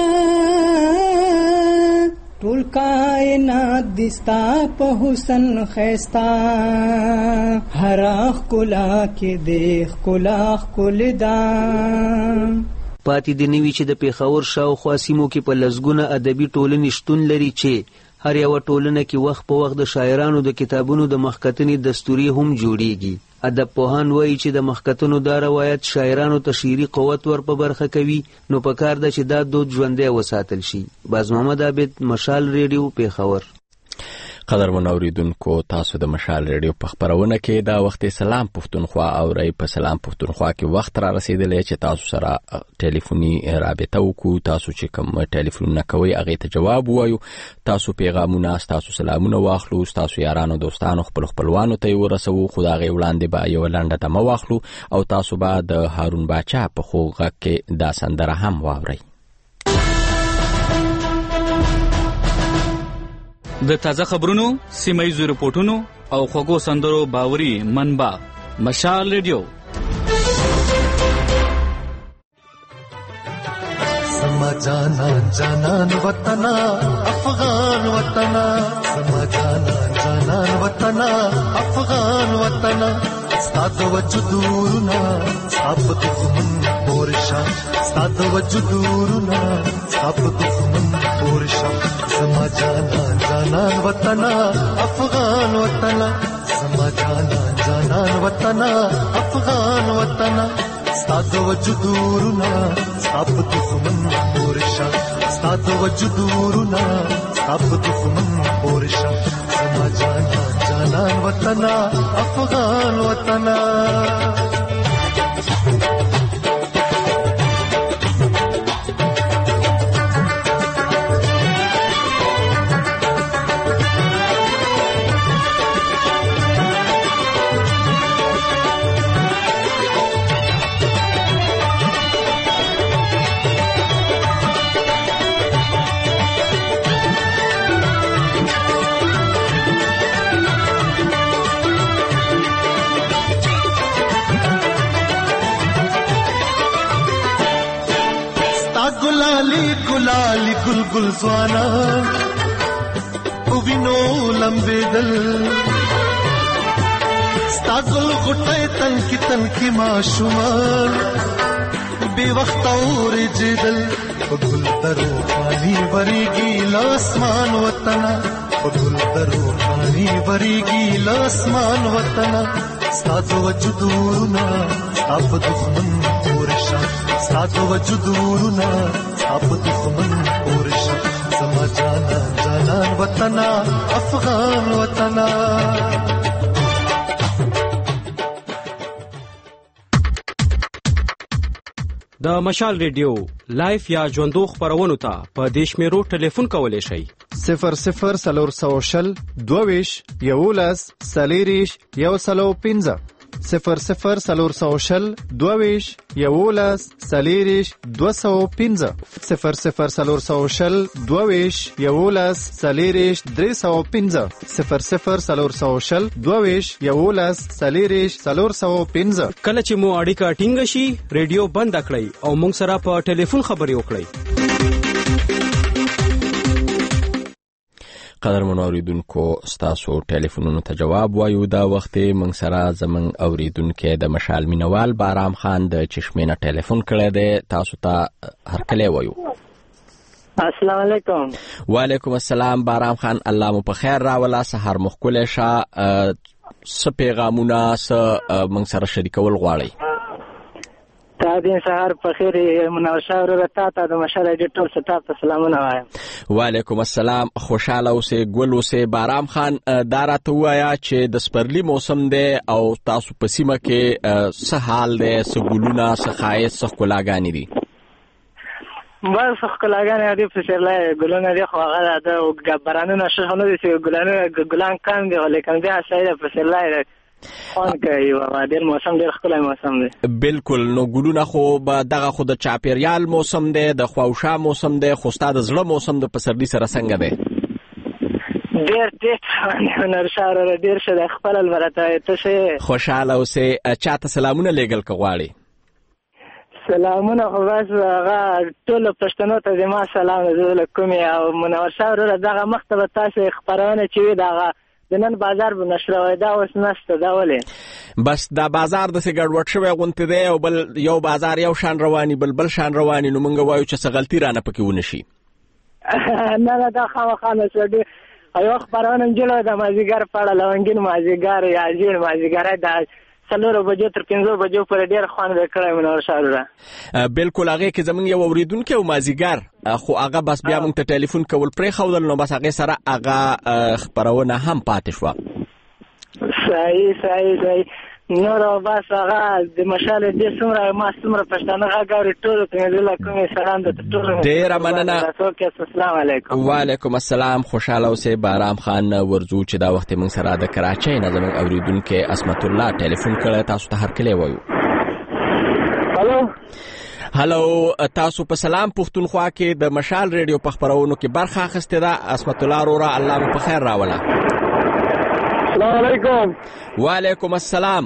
ټول کائنات دستا په حسن ښایسته هر ښکلا کې د ښکلا ښکلې ده. پاتې د نوي چې د پېښور شاوخوا سیمو کې په لسګونه ادبي ټولنې شتون لري چې هر یوه ټولنه کې وخت په وخت د شاعرانو د کتابونو د مخکتنې دستوري هم جوړیږي. ادب پوهان وایي چې د مخکتنو دا روایت شاعرانو ته شعري قوت ور په برخه کوي نو په کار ده چې دا دود ژوندی وساتل شي. باز محمد عابد، مشال ریډیو، پېښور. قدرمن اوریدونکو، تاسو د مشال ریډیو په خبرونه کې دا وخت سلام پښتونخوا اورئ. په سلام پښتونخوا کې وخت را رسیدلی چې تاسو سره ټلیفوني رابطه وکړو. تاسو چې کوم ټلیفونونه کوئ هغې ته جواب ووایو. تاسو پیغامونه، تاسو سلامونه واخلو، تاسو یارانو دوستانو خپل خپلوانو ته یې ورسوو. خو د هغې وړاندې به یوه لنډه دمه واخلو او تاسو به د هارون باچا په خوږ غږ کې دا سندره هم واورئ. د تازه خبرونو، سیمایي رپورټونو او خوږو سندرو باوري منبع مشال ریډیو. سما جانا جانان وطنا افغان وطنا سما جانا جانان وطنا افغان وطنا ستاد وجودورنا ساب دښمن پورشا ستاد وجودورنا ساب دښمن پورشا سما جانا جانان وطنا افغان وطنا سما جانا جانان وطنا افغان وطنا ستاد وجودورنا ساب دښمن پورشا ستاد وجودورنا ساب دښمن پورشا سما جانا جانان وطنا افغان وطنا. गुलाली गुलगुल ज़वाना उविनो लंबे दल स्तागुल गुटे तनकी तनकी माशुमान बेवक्त और जिदल गुल तरो पानी भरेगी लासमान वतना गुल तरो पानी भरेगी लासमान वतना स्ताद वजुदूरना अब दुश्मन पुरशा स्ताद वजुदूरना अब दुश्मन पुरशा समा जाना जानान वतना अफगान वतना. د مشال ریډیو لایف یا ژوندو خبرونو ته په دیش میرو ټلیفون کولای شئ صفر صفر سلور سوشل دویش یولس سلیریش یو سلو پینزه صفر صفر سلور سوشل دویش یولس سلیریش دو سو پینزه صفر صفر سلور سوشل دویش یولس سلیریش دری سو پینزه صفر صفر سلور سوشل دویش یولس سلیریش سلور سو پینزه. کله چې مو اړیکه ټینګ شي ریډیو بند کړئ او موږ سره په ټلیفون خبرې وکړئ. قدرمنو اوریدونکو ستاسو ټلیفونونو ته جواب وایو. دا وخت موږ سره زموږ اوریدونکو د مشال مینوال بارام خان د چشمې نه ټلیفون کړی دی. تاسو ته هرکلی وایو. السلام علیکم. وعلیکم السلام بارام خان، الله مو په خیر راولا. سحر مخکله شه س پیغامونه س موږ سره شریکول غواړي. تا دې سحر په خیر منور شاور رتا ته د مشال ایډیټور سټاف ته سلامونه وایم. وعلیکم السلام. خوشاله اوسې، ګل اوسې. بارام خان دا راته وایا چې د سپرلی موسم دی او تاسو په سیمه کې څه حال دی؟ څه ګلونه، څه ښایست، څه ښکلاګانې دي؟ بس ښکلاګانې دي په سرلای ګلونه دي، خو هغه د بارانونه ښه نه دي چې ګلانه ګلان کم دي، لیکن بیا شاید په سرلای خوان کوي. ډېر موسم ډېر ښکلی موسم دی. بالکل. نو ګلونه خو به دغه خو د چاپیریال موسم دی، د خواوشا موسم دی، خو ستا د زړه موسم د پسرلي سره څنګه دی؟ ډېر ډېر نرشار ډېر ښه دی. خپل البته ته ښه خوشحاله اوسې. چاته سلامونه لیږل که غواړې؟ سلامونه خو بس هغه ټولو پښتنو ته زما سلام زه له کومې او منور شاه وروره دغه مخته به تاسې خپرونه چې وي دغه د نن بازار به نشروي دا اوس نشته. دا ولې؟ بس دا بازار داسې ګډوډ شوی غوندې دی او بل یو بازار یو شان رواني بل بل شان رواني، نو موږ وایو چې څه غلطي رانه پکې ونه شي. نه نه دا خامخا نشته. یو خپرونه نجلو د مازدیګر په اړه لونګین مازدیګر یا ژیړ مازدیګری د څلورو بجو تر پنځو بجو پورې ډېر خوند به کړی منور شاه وروره. بالکل. هغې کې زموږ یو اورېدونکی و مازدیګر، خو هغه بس بیا موږ ته ټلیفون کول پرېښودل، نو بس هغې سره هغه خپرونه هم پاتې شوه. صحیح صحیح صحیح. نور او بس هغه د مشال دې څومره ما څومره پښتانه غږ اوري ټولو ته مې له کومې سلام درته ټولو. ډېره مننه. السلام علیکم. وعلیکم السلام. خوشحاله اوسې. بارام خان ورځو چې دا وخت موږ سره د کراچۍ نه زموږ اورېدونکی اسمت الله ټلیفون کړی. تاسو ته هرکلی وایو. هلو هلو. تاسو په سلام پښتونخوا کې د مشال ریډیو په خپرونو کې برخه اخیستې ده. اسمت الله وروره الله مو په خیر راوله. السلام علیکم. وعلیکم السلام.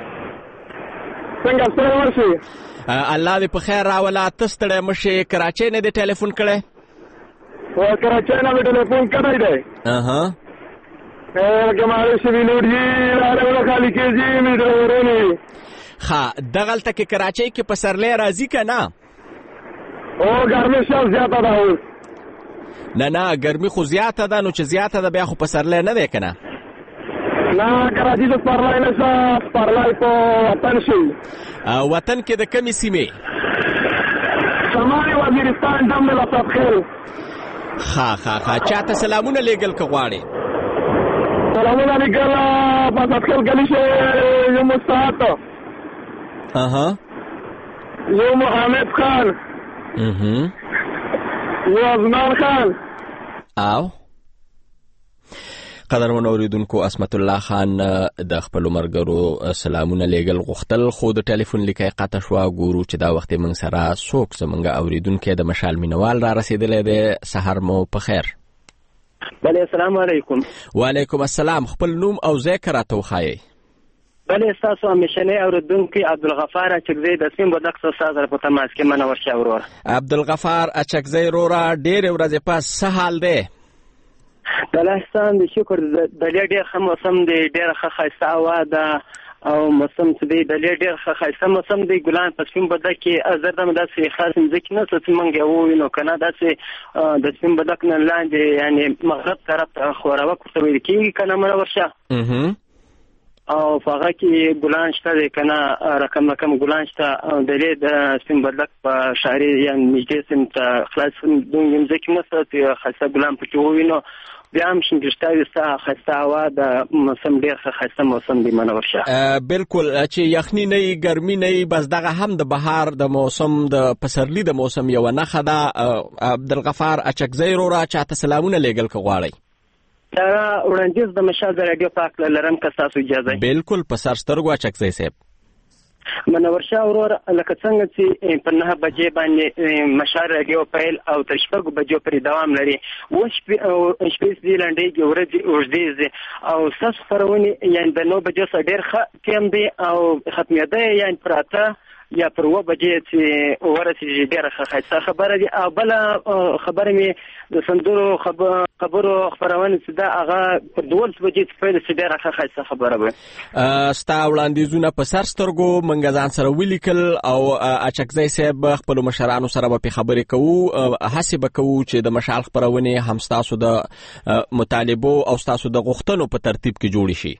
څنګه ستړی ورشي؟ الله دې په خیر راوله. ته ستړی مه شې. کراچۍ نه دې ټلیفون کړی؟ کراچۍ نه مې ټلیفون کړی دی. اها که معلش وینوډي راغله خالی کېږي مې ډرورونی. ښه دغلته کې کراچۍ کې پسرلی راځي که نه؟ او ګرمي ښه زیاته ده اوس. نه نه ګرمي خو زیاته ده، نو چې زیاته ده بیا خو پسرلی نه دی که نه؟ نه کراچۍ د سپرلی نشته، سپرلی په وطن شي. وطن کې د کومې سیمې؟ شمالي وزیرستان ډم لسدخیل. ښه ښه ښه. چاته سلامونه لیږل که غواړې؟ سلامونه لیږل په لسدخیل ګلي شي یو مستعد اها یو محمد خان یو ازمان خان. او قدرمنو اوریدونکو اسمت الله خان د خپلو ملګرو سلامونه لیږل غوښتل، خو د ټلیفون لیکه قطع شوه. ګورو چې دا وخت موږ سره څوک زموږ اوریدونکی د مشال مینوال را رسېدلی دی. سحر مو په خیر. بله السلام علیکم. وعلیکم السلام. خپل نوم او ځای که راته وښایئ. بله ستاسو همیشنی اوریدونکی عبدالغفار اچکزی د سپین بولدک استاد سره په تماس کې منور شه وروره. عبدالغفار اچکزی وروره ډېرې ورځې پس څه حال دی؟ د لهستان د شکر د ډېر ډېر ښه موسم دی، ډېره ښه ښایسته هوا ده او موسم چې دی د ډېر ډېر ښه ښایسته موسم دی. ګلان په سپین بولدک کې زه دم داسې خاص مځکې نشته چې موږ یې ووینو که نه، داسې د سپین بولدک نه لاندې یعنې مغرب طرف ته خوراوک ورته ویل کېږي که نه منور شه. او په هغه کې ګلان شته دی که نه، رقم رقم ګلان شته. د دې د سپین بولدک په ښاري یعنې نږدې سیمې ته خلاص دومره مځکې نشته چې ښایسته ګلان پکې ووینو. بیا هم شینګرشتاوي ستا ښایسته هوا د موسم ډېر ښه ښایسته موسم دی منور شه. بالکل چې یخني نه وي ګرمي نه وي، بس دغه هم د بهار د موسم د پسرلي د موسم یوه نښه ده. عبدالغفار اچکزی وروره چاته سلامونه لیږل که غواړئ؟ دا وړاندیز د مشال د راډیو په هکله لرم که ستاسو اجازه وي. بالکل په سر سترګو اچکزی صاحب. منور شاه وروره لکه څنګه چې په نهه بجې باندې مشال راډیو پیل او تر شپږو بجو پورې دوام لري. اوس شپې دي لنډېږي، ورځې اوږدې ځي او ستاسو خپرونې یعنې د نو بجو څخه ډېر ښه ټیم دی او ختمېده یعنې پر اته یا پر اوه بجې چې ورسېږي ډېره ښه ښایسته خبره دي. او بله خبره مې د سندرو خبر خبرو خبرونه چې دا هغه پر دولس بجې پیل شي ډیره ښه ښه خبره وي. ستا وړاندیزونه په سر سترګو منګ ځان سره ولیکل او اچکزی صاحب خپل مشرانو سره به خبرې کوو، هڅه به کوو چې د مشال خبرونه هم تاسو د مطالبو او تاسو د غوښتنو په ترتیب کې جوړ شي.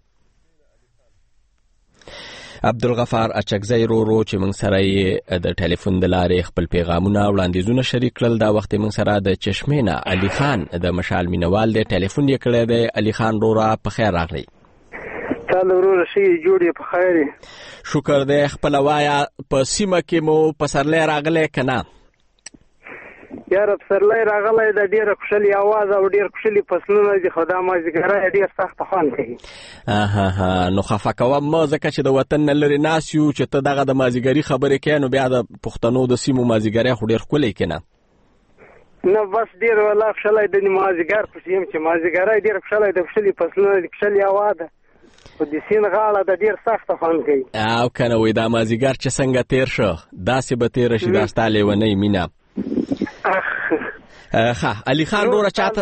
عبدالغفار اچکزی رورو چې موږ سره د ټلیفون د لارې خپل پیغامونه وړاندیزونه شریک کړل. دا وخت موږ سره د چشمینه علي خان د مشال مینوال دی ټلیفون یې کړی دی. علي خان رورا په خیر راغلی. تعالی ورور شي جوړې په خیر. شکر دی. خپل وایا په سیمه کې مو پسرلی راغلی کنه؟ یاره پسرلی راغلی د ډیره خوشحالي اواز او ډیر خوشحالي فصلونه دي، خو دا مازدیګری ډیر سخت خوند کوي. اها ها نو خفه کوم ما ځکه چې د وطن نه لرې ناست یو چې ته دغه د مازدیګري خبرې کوې نو بیا د پښتنو د سیمو مازدیګری خو ډیر ښکلی که نه؟ نه بس ډیر والله خوشحالی د مازدیګر پسې یم چې مازدیګری ډیر خوشحالی د خوشحالي فصلونه دي، خوشحالي هوا ده خو د سیند غاړه د ډیر سخته خوند کوي. او که نه وایي دا مازدیګر چې څنګه تیر شه داسې به تیره شي دا ستا لیونۍ مینه. ښه علي خان روره چاته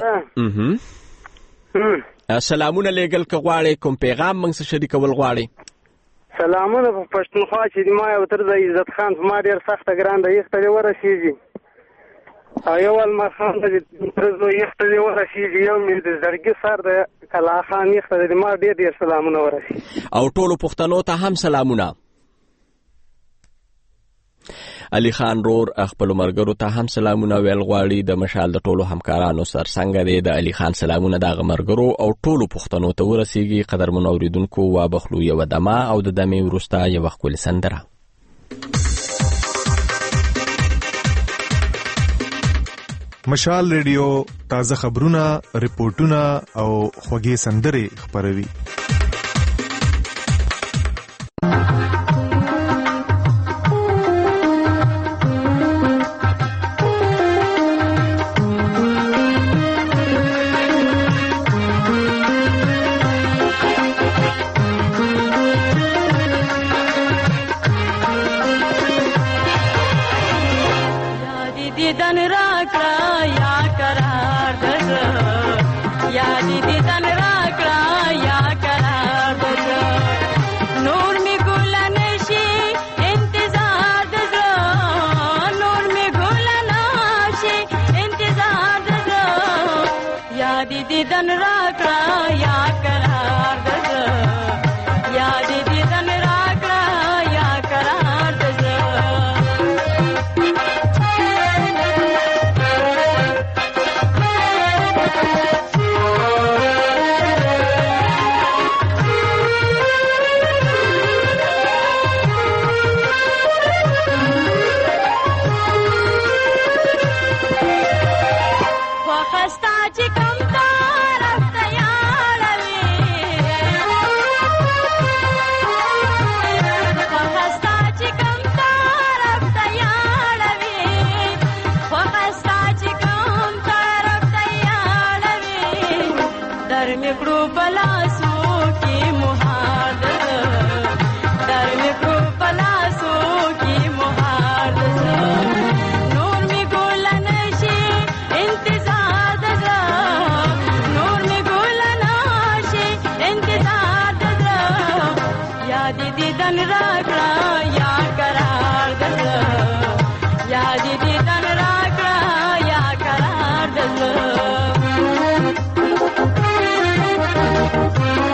سلامونه لیږل که غواړې کوم پیغام موږ سره شریکول غواړې؟ سلامونه په پښتونخوا چې د ما یو تر د عزت خان په ما ډېر سخته ګران ده یخته دې ورسېږي او یو المر خان د ترزو یخته دې ورسېږي یو مې د زړګي سر د کلا خان یخته دې ما ډېر ډېر سلامونه ورسېږي او ټولو پښتنو ته هم سلامونه. علي خان رور خپل مرګرو ته هم سلامونه ویل غواړي. د مشال د ټولو همکارانو سرڅنګه دی د علي خان سلامونه دغه مرګرو او ټولو پښتنو ته ورسیږي. قدرمنو اوریدونکو وابخلو یو دمه او د دمې وروسته یو ښکلې سندره. مشال ریډیو تازه خبرونه، ریپورتونه او خوږې سندرې خپروي. Thank you.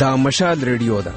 دا مشال ریډیو ده.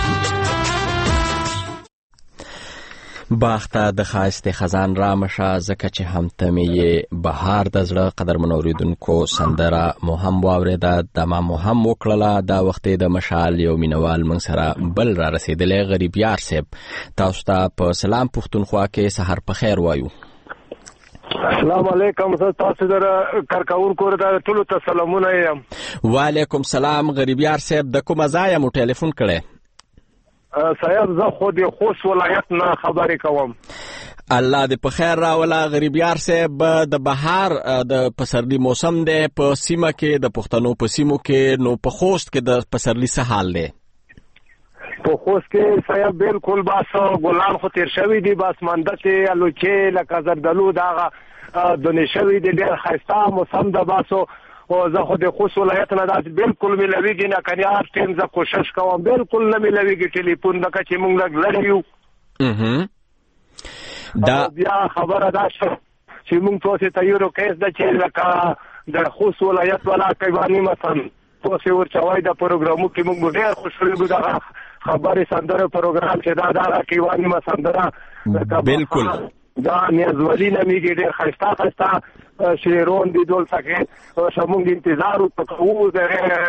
باخته د خاسته خزان را مشه زکه چې هم تمې بهار د زړه قدرمن اوریدونکو سندره مهم واوریده د ما مهم وکړه. دا وخت د مشال یو مینوال من سره بل را رسیدلې غریب یار صاحب، تاسو ته په سلام پښتونخوا کې سحر په خیر وایو. السلام علیکم، تاسو در کارکونکو ته ټول ته سلامونه یم. وعلیکم سلام غریب یار صاحب، د کوم ځای مو ټلیفون کړی؟ صاحب زه خو د خوست ولایت نه خبرې کوم. الله دې په خیر راولا غریب یار صاحب. د بهار د پسرلی موسم دی په سیمه کې، د پښتنو په سیمو کې، نو په خوست کې د پسرلی څه حال دی؟ په خوست کې صاحب بالکل بس ګلان خو تیر شوی دی، بس مندته الوچې لکه زردالو داغه دونې شوی دی، ډېر ښایسته موسم ده. باسو او زه خو د خوست ولایت نه داسې بالکل ملویږي نه، کني هر ټیم زه کوشش کوم بالکل نه ملویږي ټلیفون لکه چې موږ لږ لږ یو. دا بیا خبره ده چې موږ تاسو ته یو کیس ده چې لکه د خوست ولایت ولا کوي مثلا تاسو ورچوي د پروګرامو کې موږ ډېر خوشاله بو دا خبرې سندره پروګرام چې دا دا کوي مثلا بالکل دا نیازولی نمیگی ډېر ښایسته ښایسته شعرون دي ډول څخه شمونږ انتظار وکړو د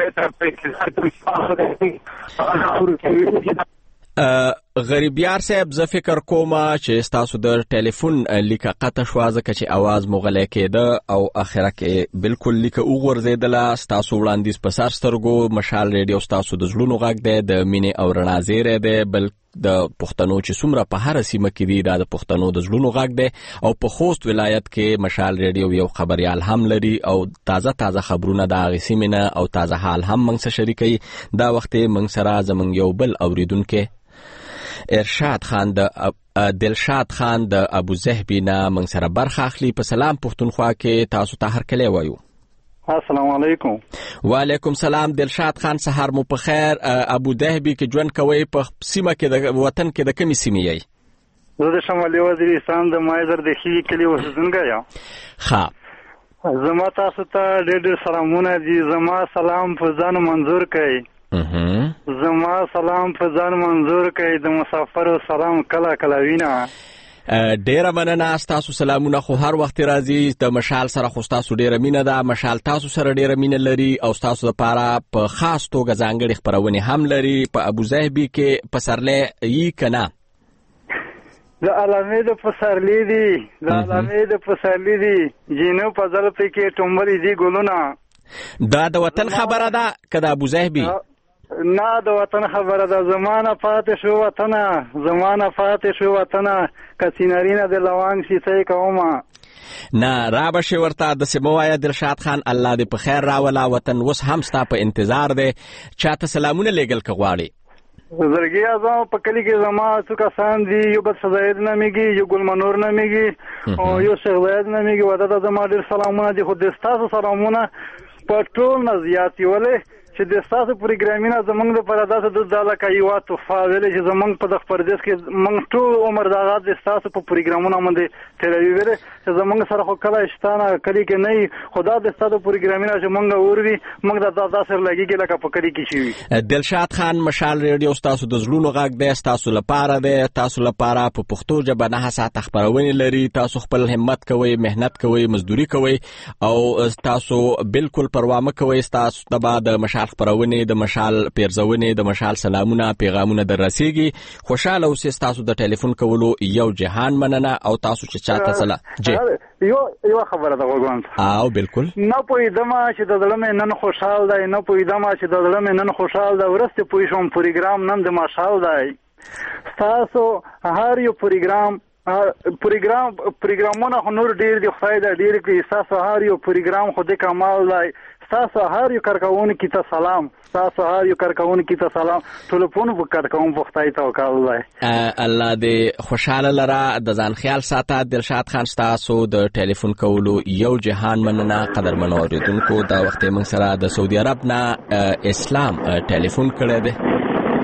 غریب یار صاحب. زه فکر کوم چې تاسو د ټلیفون لیکه قطع شوه ځکه چې اواز مو غلی کېده او اخره کې بالکل لیکه وغورځېدله. تاسو وړاندیز په سر سترګو مشال ریډیو تاسو د زړونو غږ دی، د مینې او رڼا زیری دی، بل د پښتنو چې څومره په هر سیمه کې دي دا د پښتنو د زړونو غږ دی. او په خوست ولایت کې مشال ریډیو یو خبريال هم لري او تازه تازه خبرونه د هغې سیمې نه او تازه حال هم موږ سره شریکوي. دا وخت موږ سره زموږ یو بل اوریدونکی ارشاد خان د دلشاد خان د ابو ظهبي نه موږ سره برخه اخلي. په سلام پښتونخوا کې تاسو ته هرکلی وایو. السلام علیکم. وعلیکم سلام دلشاد خان، سحر مو په خیر. ابو ظهبي کې ژوند کوئ، په سیمه کې د وطن کې د کومې سیمې یئ؟ زه د شمالي وزیرستان د مایزر د خیلي کلي اوسېدونکی یم. ښه، زما تاسو ته ډېر ډېر سلامونه دي. زما سلام په ځان منظور کړئ. زما سلام په ځان منظور کړئ. د مسافرو سلام کله کله وینه. ډیره مننه، ستاسو سلامونه خو هر وخت راځي. د مشال سره خو ستاسو ډیره مینه ده، مشال تاسو سره ډیره مینه لري او ستاسو لپاره په خاص توګه ځانګړې خپرونې هم لري. په ابو ظهبي کې پسرلی یي که نه؟ د علامې د پسرلی دي، د علامې د پسرلی دي، جینو په زړه کې ټومبلې دي ګلونه. دا د وطن خبره ده که د ابو ظهبي؟ نه د وطن خبره ده. زمانه پاتې شو وطنه، زمانه پاتې شو وطنه، که سینارینه د لوانګ شیسې کومه. نه را به شي ورته داسې مه وایه دلشاد خان. الله دې په خیر راوله. وطن اوس هم ستا په انتظار دی. چاته سلامونه لیږل که غواړې؟ زړګي اعظم په کلي کې زما څو کسان دي، یو بد سزاید نومیږي، یو ګل منور نومیږي او یو شیخ زاید نومیږي. واده ته زما ډېر سلامونه دي، خو د ستاسو سلامونه په ټول نه زیات دي، ولې چې د ستاسو پروګرامونه زمونږ دپاره داسې د دا لکه یوه تحفه ویلې چې زمونږ په دغه پردیس کې موږ ټول عمر دغه د ستاسو په پروګرامونه باندې تېروي ویلې چې زمونږ سره خو کله شته نه کلي کې نه وي، خو دا د ستاسو پروګرامونه چې موږ اوري موږ دا داسې لګېږي لکه په کلي کې چې وي. دلشاد خان، مشال ریډیو ستاسو د زړونو غږ دی، ستاسو لپاره دی، تاسو لپاره په پښتو ژبه نهه ساعته خپرونې لري. تاسو خپل همت کوئ، محنت کوئ، مزدوري کوئ او تاسو بالکل پروا مه کوئ. ستاسو ته به د مشال خپرونې، د مشال پیرزونې، د مشال سلامونه، پیغامونه در رسیږي. خوشاله اوسئ. ستاسو د ټلیفون کولو یو جهان مننه او تاسو چې چاته سلام جی یو یو خبره ده وګورم. او بالکل نه پوهېدم چې د زړه مې نن خوشحال دی، نه پوهېدم چې د زړه مې نن خوشحال دی. ورسته پوه شوم پروګرام نن د مشال دی. ستاسو هر یو پروګرام پروګرام پروګرامونه خو نور ډېر دي، خدای دا ډېر کړي. ستاسو هر یو پروګرام خو د کمال دی. ستاسو هر یو کارکوونکي ته سلام، ستاسو هر یو کارکوونکي ته سلام. ټلیفون په کټ کوم په خدای توکل دی. الله دې خوشاله لره. د ځان خیال ساته. دلشاد خان، ستاسو د ټلیفون کولو یو جهان مننه. قدرمن اوریدونکو، دا وخت موږ سره د سعودي عرب نه اسلام ټلیفون کړی دی.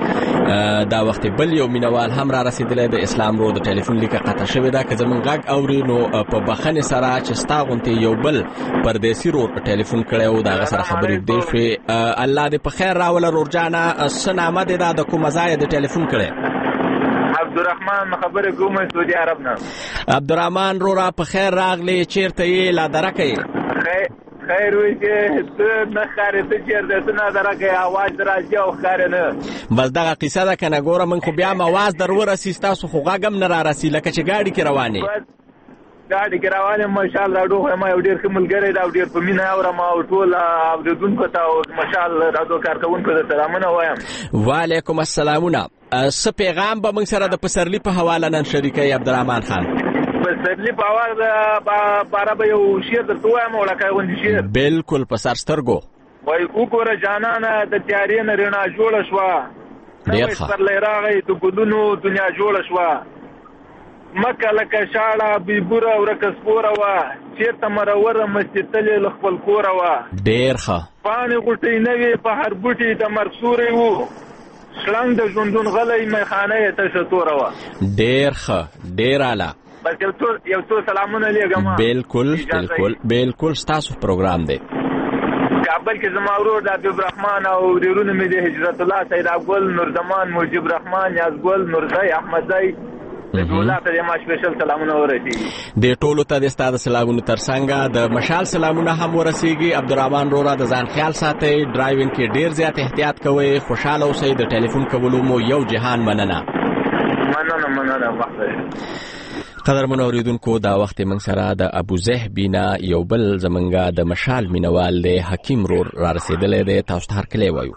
دا وخت بل یو مینوال هم را رسیدلی د اسلام رو د ټلیفون لیکه قطع شوې ده. که زمونږ غږ اوري نو په بخښنې سره چې ستا غوندې یو بل پردیسي رور ټلیفون کړی و د هغه سره خبرې اوږدې شوې. الله دې په خیر راوله رورجانه، څه نامه دې ده، د کومه ځایه دې ټلیفون کړی؟ عبدالرحمن خبرې کوم سعودي عرب نه. عبدالرحمن رورا په خیر راغلی، چیرته یې لا درکه یې؟ خیر وي چې ته نه ښکارې، ته چېرته څه نه درکه یې، اواز در راځي او ښکارې نه. بس دغه قیصه ده که نه ګوره موږ خو بیا هم اواز در ورسي، ستاسو خو غږ هم نه را رسي لکه چې ګاډي کې روانې ګاډي کې روان یم. ماشاءالله راډیو خو ما یو ډېر ښه ملګری دی او ډېر په مینه اورم او ټول اورېدونکو ته او ماشاءالله راډیو کارکوونکو ته سلامونه وایم. وعلیکم السلامونه. څه پیغام به موږ سره د پسرلي په حواله نن شریکوي عبدالرحمن خان؟ پسرلي په حواله باره به یو شعر درته ووایم او لکه غوندې شعر. بلکل په سر سترګو. وایي وګوره جانانه د تیارې نه رڼا جوړه شوه، نوی سپرلی راغی د ګلونو دنیا جوړه شوه، مکه لکه شاړه بیبوره ورکه سپوره وه، چېرته مروره مستې تلې له خپل کوره وه. ډېر ښه. پاڼې غوټۍ نه وې په هر بوټي د مرګ سوری و، شړنګ د ژوندون غلی میخانه یې تشه توره وه. ډېر ښه، ډېر اعلی. بس یو څو یو څو سلامونه لېږم. بلکل بلکل بلکل ستاسو پروګرام دی. کابل کې زما ورور د حبیب رحمان او ورورونه مې د هجرت الله سید ابګل نورزمان مجيب رحمان یازګل نورزی احمدزی د ټولو ته ما سپیشل سلامونه ورسیږي. د ټولو ته د ستاسو سلامونه ترڅنګ د مشال سلامونه هم ورسیږي. عبدالرحمن رورا د ځان خیال ساتي، ډرایوینګ کې ډیر زیات احتیاط کوئ، خوشاله اوسئ. د ټلیفون کولو مو یو جهان مننه. مننه مننه وخت. قدرمن اوریدونکو دا وخت موږ سره د ابو ذهبینا یو بل زمونږه د مشال مینوال دی حکیم رور را رسیدلی دی. تاسو ته هرکلی وایو.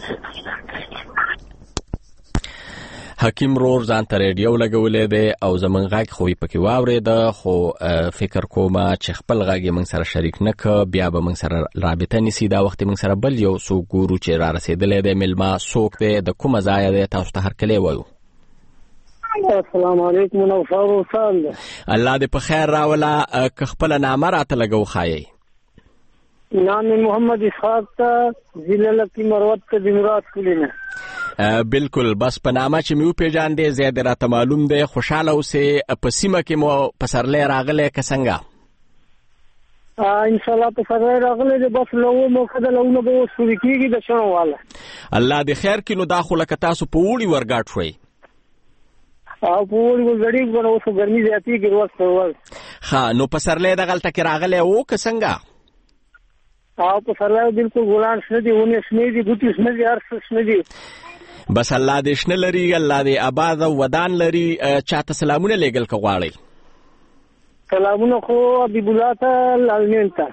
حکیم رور ځان ته ریډیو لګولی دی او زمونږ غږ خو یې پکې واورېده، خو فکر کومه چې خپل غږ یې موږ سره شریک نه که بیا به موږ سره رابطه نیسي. دا وخت موږ سره بل یو څوک ګورو چې را رسیدلی دی. میلمه څوک دی، د کومه ځایه دی، تاسو ته هرکلی وایو. السلام علیکم نوفر وصال. الله دې په خیر راوله. که خپله نامه راته لږه وښایئ. نام محمد اسحاق ته ضلع لکی مروت ته د مراد کلي نه. بلکل. بس په نامه چې مې وپېژاندې زیات راته معلوم دی. خوشحاله اوسې. په سیمه کې مو پسرلی راغلی که څنګه؟ انشاءالله پسرلی راغلی دی. بس لو موقع ده لونه به اوس پورې کېږي د شڼو واله. الله دې خیر کړي. نو دا خو لکه تاسو په اوړي ورګاټ شوئ او په اوړي ورګډېږي به نو اوس ګرمي زیاتېږي ورځ پر ورځ. ښه. نو پسرلی دغلته کې راغلی و که څنګه؟ او پسرلی بالکل ګلان شنه دي، ونې شنې دي، بوټي شنه دي، هر څه شنه دي. بس الله دې شنه لري، الله دې آباد او ودان لري. چاته سلامونه لېږل که غواړئ؟ سلامونه خو حبیب الله ته لالمین ته.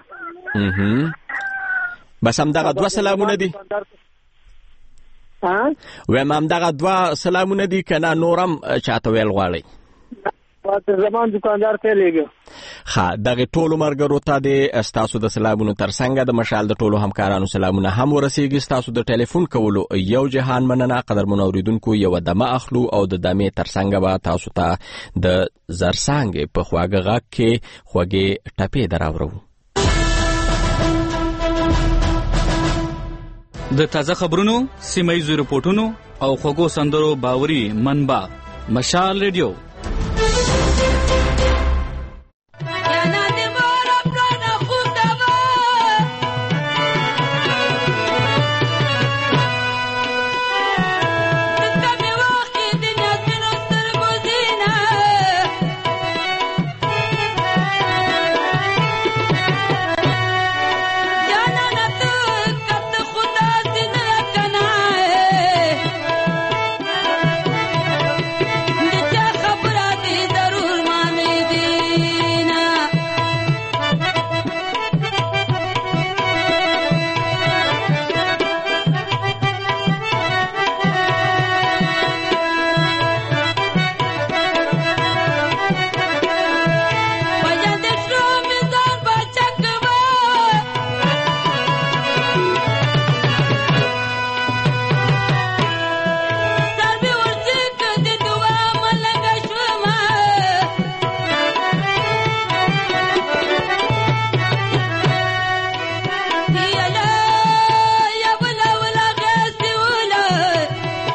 بس همدغه دوه سلامونه دي؟ وایم همدغه دوه سلامونه دي که نه نور هم چاته ویل غواړئ؟ زمان دکاندار ته لېږم. ښه. دغې ټولو ملګرو ته دې ستاسو د سلامونو ترڅنګ د مشال د ټولو همکارانو سلامونه هم ورسیږي. ستاسو د ټلیفون کولو یو جهان مننه. قدرمنو اوریدونکو یوه دمه اخلو او د دمې ترڅنګ به تاسو ته د زرڅانګې په خواږه غږ کې خوږې ټپې دراوړو. د تازه خبرونو، سیمه ییزو رپورټونو او خوږو سندرو باوري منبع مشال ریډیو.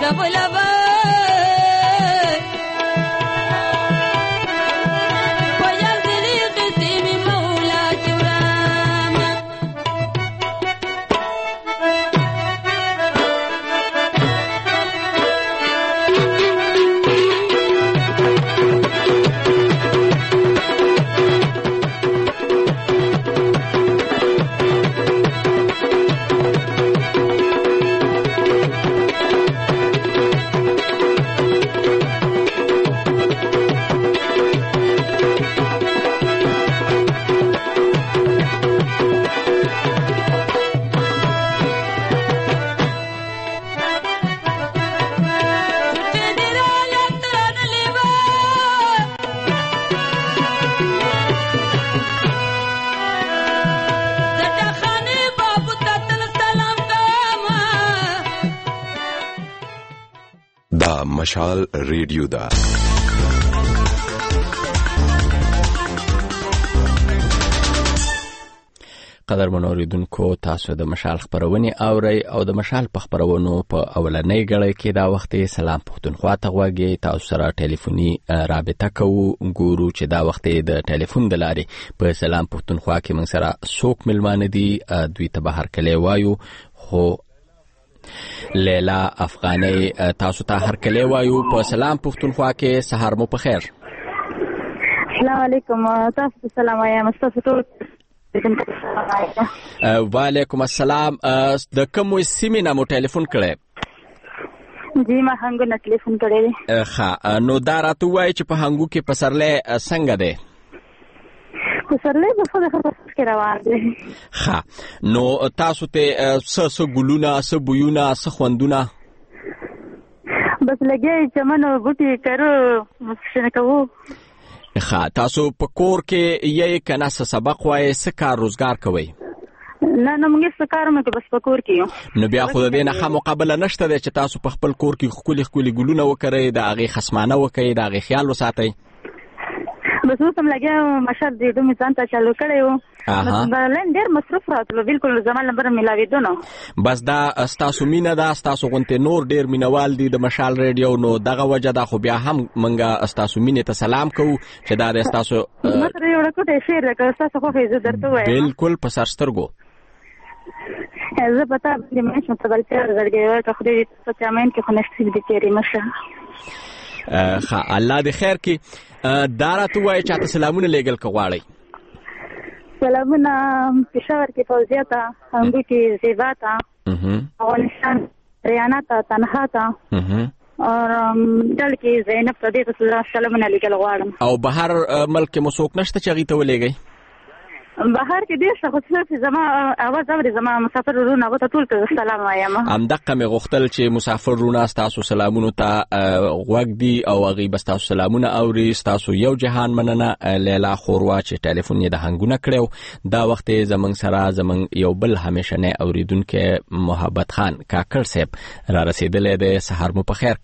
غلبه مشال ریډیو دا قدر منوریدونکو تاسو د مشال خبرونه اوري او د مشال په خبرونو په اولنۍ غړې کې دا وخت سلام پښتونخوا ته غواګي تاسو سره ټلیفوني رابطه کوو ګورو چې دا وخت د ټلیفون د لارې په سلام پښتونخوا کې موږ سره څوک ملمانه دي دوی ته بهر کله وایو خو لیلا افغانی تاسو ته هر کله وایو په سلام پښتونخوا کې سحر مو په خیر. السلام علیکم تاسو سلام وایم تاسو ټول وعلیکم السلام د کوم سیمې نه مو ټلیفون کړی؟ جی ما هنګو نه ټلیفون کړی دی. ښه نو دا راته وایي چې په هنګو کې پسرلی څنګه دی؟ پسرلی په خپل خپل کې روان دی. ښه نو تاسو ته څه څه ګلونه څه بویونه څه خوندونه بس لګي چمن او بوټي کرو مشنه کوو. ښه تاسو په کور کې یې کنه څه سبق وایي څه کار روزګار کوئ؟ نه نه موږ څه کار مې بس په کور کې یو. نو بیا خو د دې نه ښه مقابله نشته دی چې تاسو په خپل کور کې ښکلي ښکلي ګلونه وکرئ د هغې خصمانه وکئ د هغې خیال وساتئ. بس اوس هم لګیا مشال ریډیو مې ځان ته چالو کړی و بلین ډېر مصروف راتلو بالکل زما نمبر ملاوېدو نه. بس دا ستاسو مینه ده ستاسو غوندې نور ډېر مینوال دي د مشال ریډیو نو دغه وجه ده خو بیا هم موږ ستاسو مینې ته سلام کوو چې دا د ستاسو ماته یو ډکوټی شعر ده که ستاسو خوښ یې زه درته ووایم. بالکل په سر سترګو زه په تا باندې مینه شم ته بل چېر زړګی ورکړه خدای دې په چامین کې خو نصیب دې چېرې مشه. ښه الله دې خیر کړي. دا راته ووایه چاته سلامونه لیږل که غواړئ؟ سلامونه پېښور کې فوزیه ته هنګو کې زیبا ته افغانستان ریانا ته تنها ته او ډل کې زینب ته دې ته سلامونه لیږل غواړم. او بهر ملک کې مو څوک نشته چې هغې ته ولېږئ؟ بهر کې ډېر څه خو چې زما اواز اوري زما مسافر وروڼه هغو ته ټول ته سلام وایم. همدقه مې غوښتل چې مسافر وروڼه ستاسو سلامونو ته غوږ دي او هغوی به ستاسو سلامونه اوري. ستاسو یو جهان مننه لیلا خوروا چې ټلیفون یې د هنګونه کړی دا وخت زموږ سره زموږ یو بل همیشنی اورېدونکی محبت خان کاکړ صاحب را رسېدلی دی. سهار مو په خیر.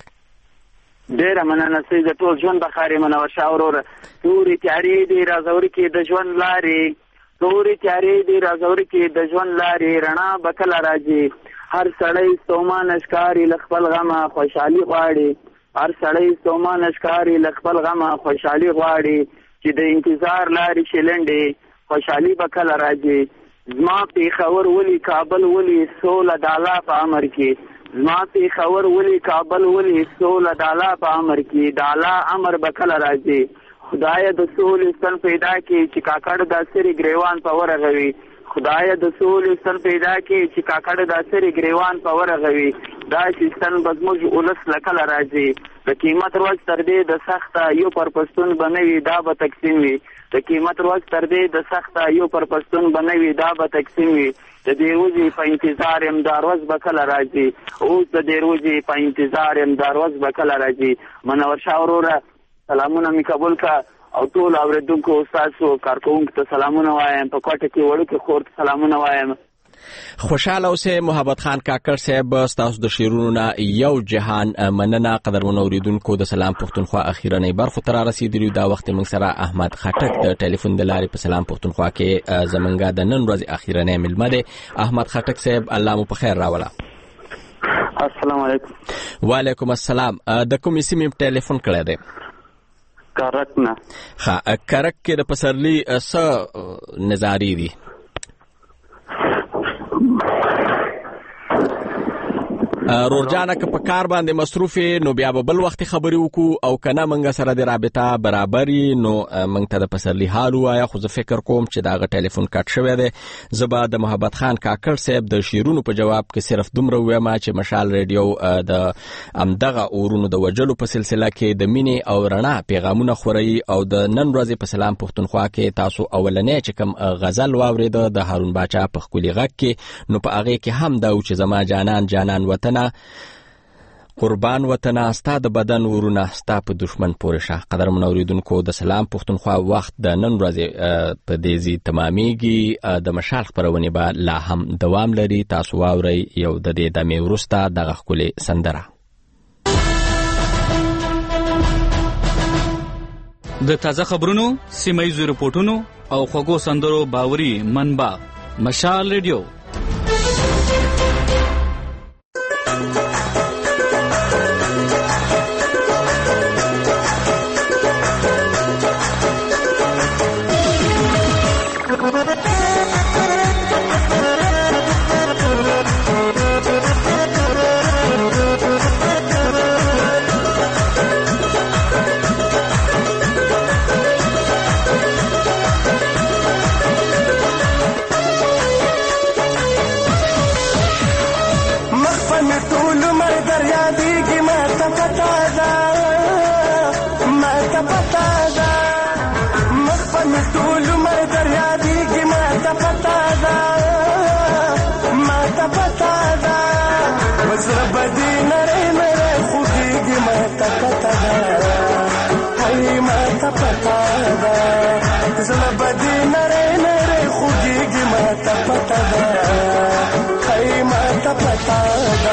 ډېره مننه سئ د ټول ژوند بخار یې منور شاه وروره. تورې تیارې دې رازوري کې د ژوند لارې تورې تیارې دې رازوري کې د ژوند لارې رڼا به کله راځي. هر سړی ستومانه ښکاري له خپل غمه خوشحالي غواړي. هر سړی ستومانه ښکاري له خپل غمه خوشحالي غواړي چې د انتظار لارې شي لنډې خوشحالي به کله راځي. زما پېښور ولي کابل ولي سوله د الله په امر کې زما پېښور ولي کابل ولي سوله د الله په امر کې د الله امر به کله راځي. خدای د سولې ستن پیدا کړي چې کاکړ د سری ګریوان په ورغوي. خدای د سولې ستن پیدا کړي چې کاکړ د سری ګریوان په ورغوي. دا چې ستن به زموږ ولس له کله راځي. د قیمت ورځ تر دې د سخته یو پر پښتون به نه وي دا به تقسیم وي. د قیمت ورځ تر دې د سخته یو پر پښتون به نه وي دا به تقسیم وي. د دې ورځې په انتظار یم دا ورځ به کله راځي. اوس د دې ورځې په انتظار یم دا ورځ به کله راځي. منور شاه وروره سلامونه می قبول کا او ټول اوریدونکو تاسو کارکونکو ته سلامونه وایم. په کوټه کې وړوکې خور ته سلامونه وایم. خوشاله اوسئ. محبت خان کاکړ صاحب ستاسو د شعرونو نه یو جهان مننه. قدرمنو اوریدونکو د سلام پښتونخوا اخیرنۍ برخو ته رارسېدلي دا وخت موږ سره احمد خټک د ټلیفون د لارې په سلام پښتونخوا کې زمونږ د نن ورځې اخیرنۍ مېلمه دی. احمد خټک صاحب الله مو په خیر راوله. السلام علیکم. وعلیکم السلام. د کومې سیمې ټلیفون کړی دی؟ کرک نه. ښه، کرک کې د پسرلي څه نظارې دي؟ رورجانه که په کار باندې مصروف نو بیا به بل وخت خبرې وکړو، او که نه موږ سره د رابطه برابري نو موږ ته د پسرلي حال ووایه. خو زه فکر کوم چې د هغه ټلیفون کټ شوی دی. زه به د محبت خان کاکړ صاحب د شعرونو په جواب کې صرف دومره ووایم چې مشال ریډیو د همدغه اورونو د وجلو په سلسله کې د مینې او رڼا پیغامونه خوروي، او د نن ورځې په سلام پښتونخوا کې تاسو اولنی چې کوم غزل واورېده د هارون باچا په ښکلي غږ کې، نو په هغې کې هم دا و چې زما جانان جانان وطن قربان وطنه ستا د بدن ورونه ستا په دشمن پورې شه. قدرمنو اوریدونکو، د سلام پښتونخوا وخت د نن ورځې په دې ځای تمامیږي. د مشال خپرونې به لا هم دوام لري. تاسو واورئ یو د دې دمې وروسته دغه ښکلې سندره. د تازه خبرونو، سیمه ییزو رپورټونو او خوږو سندرو باوري منبع مشال ریډیو. پتا دا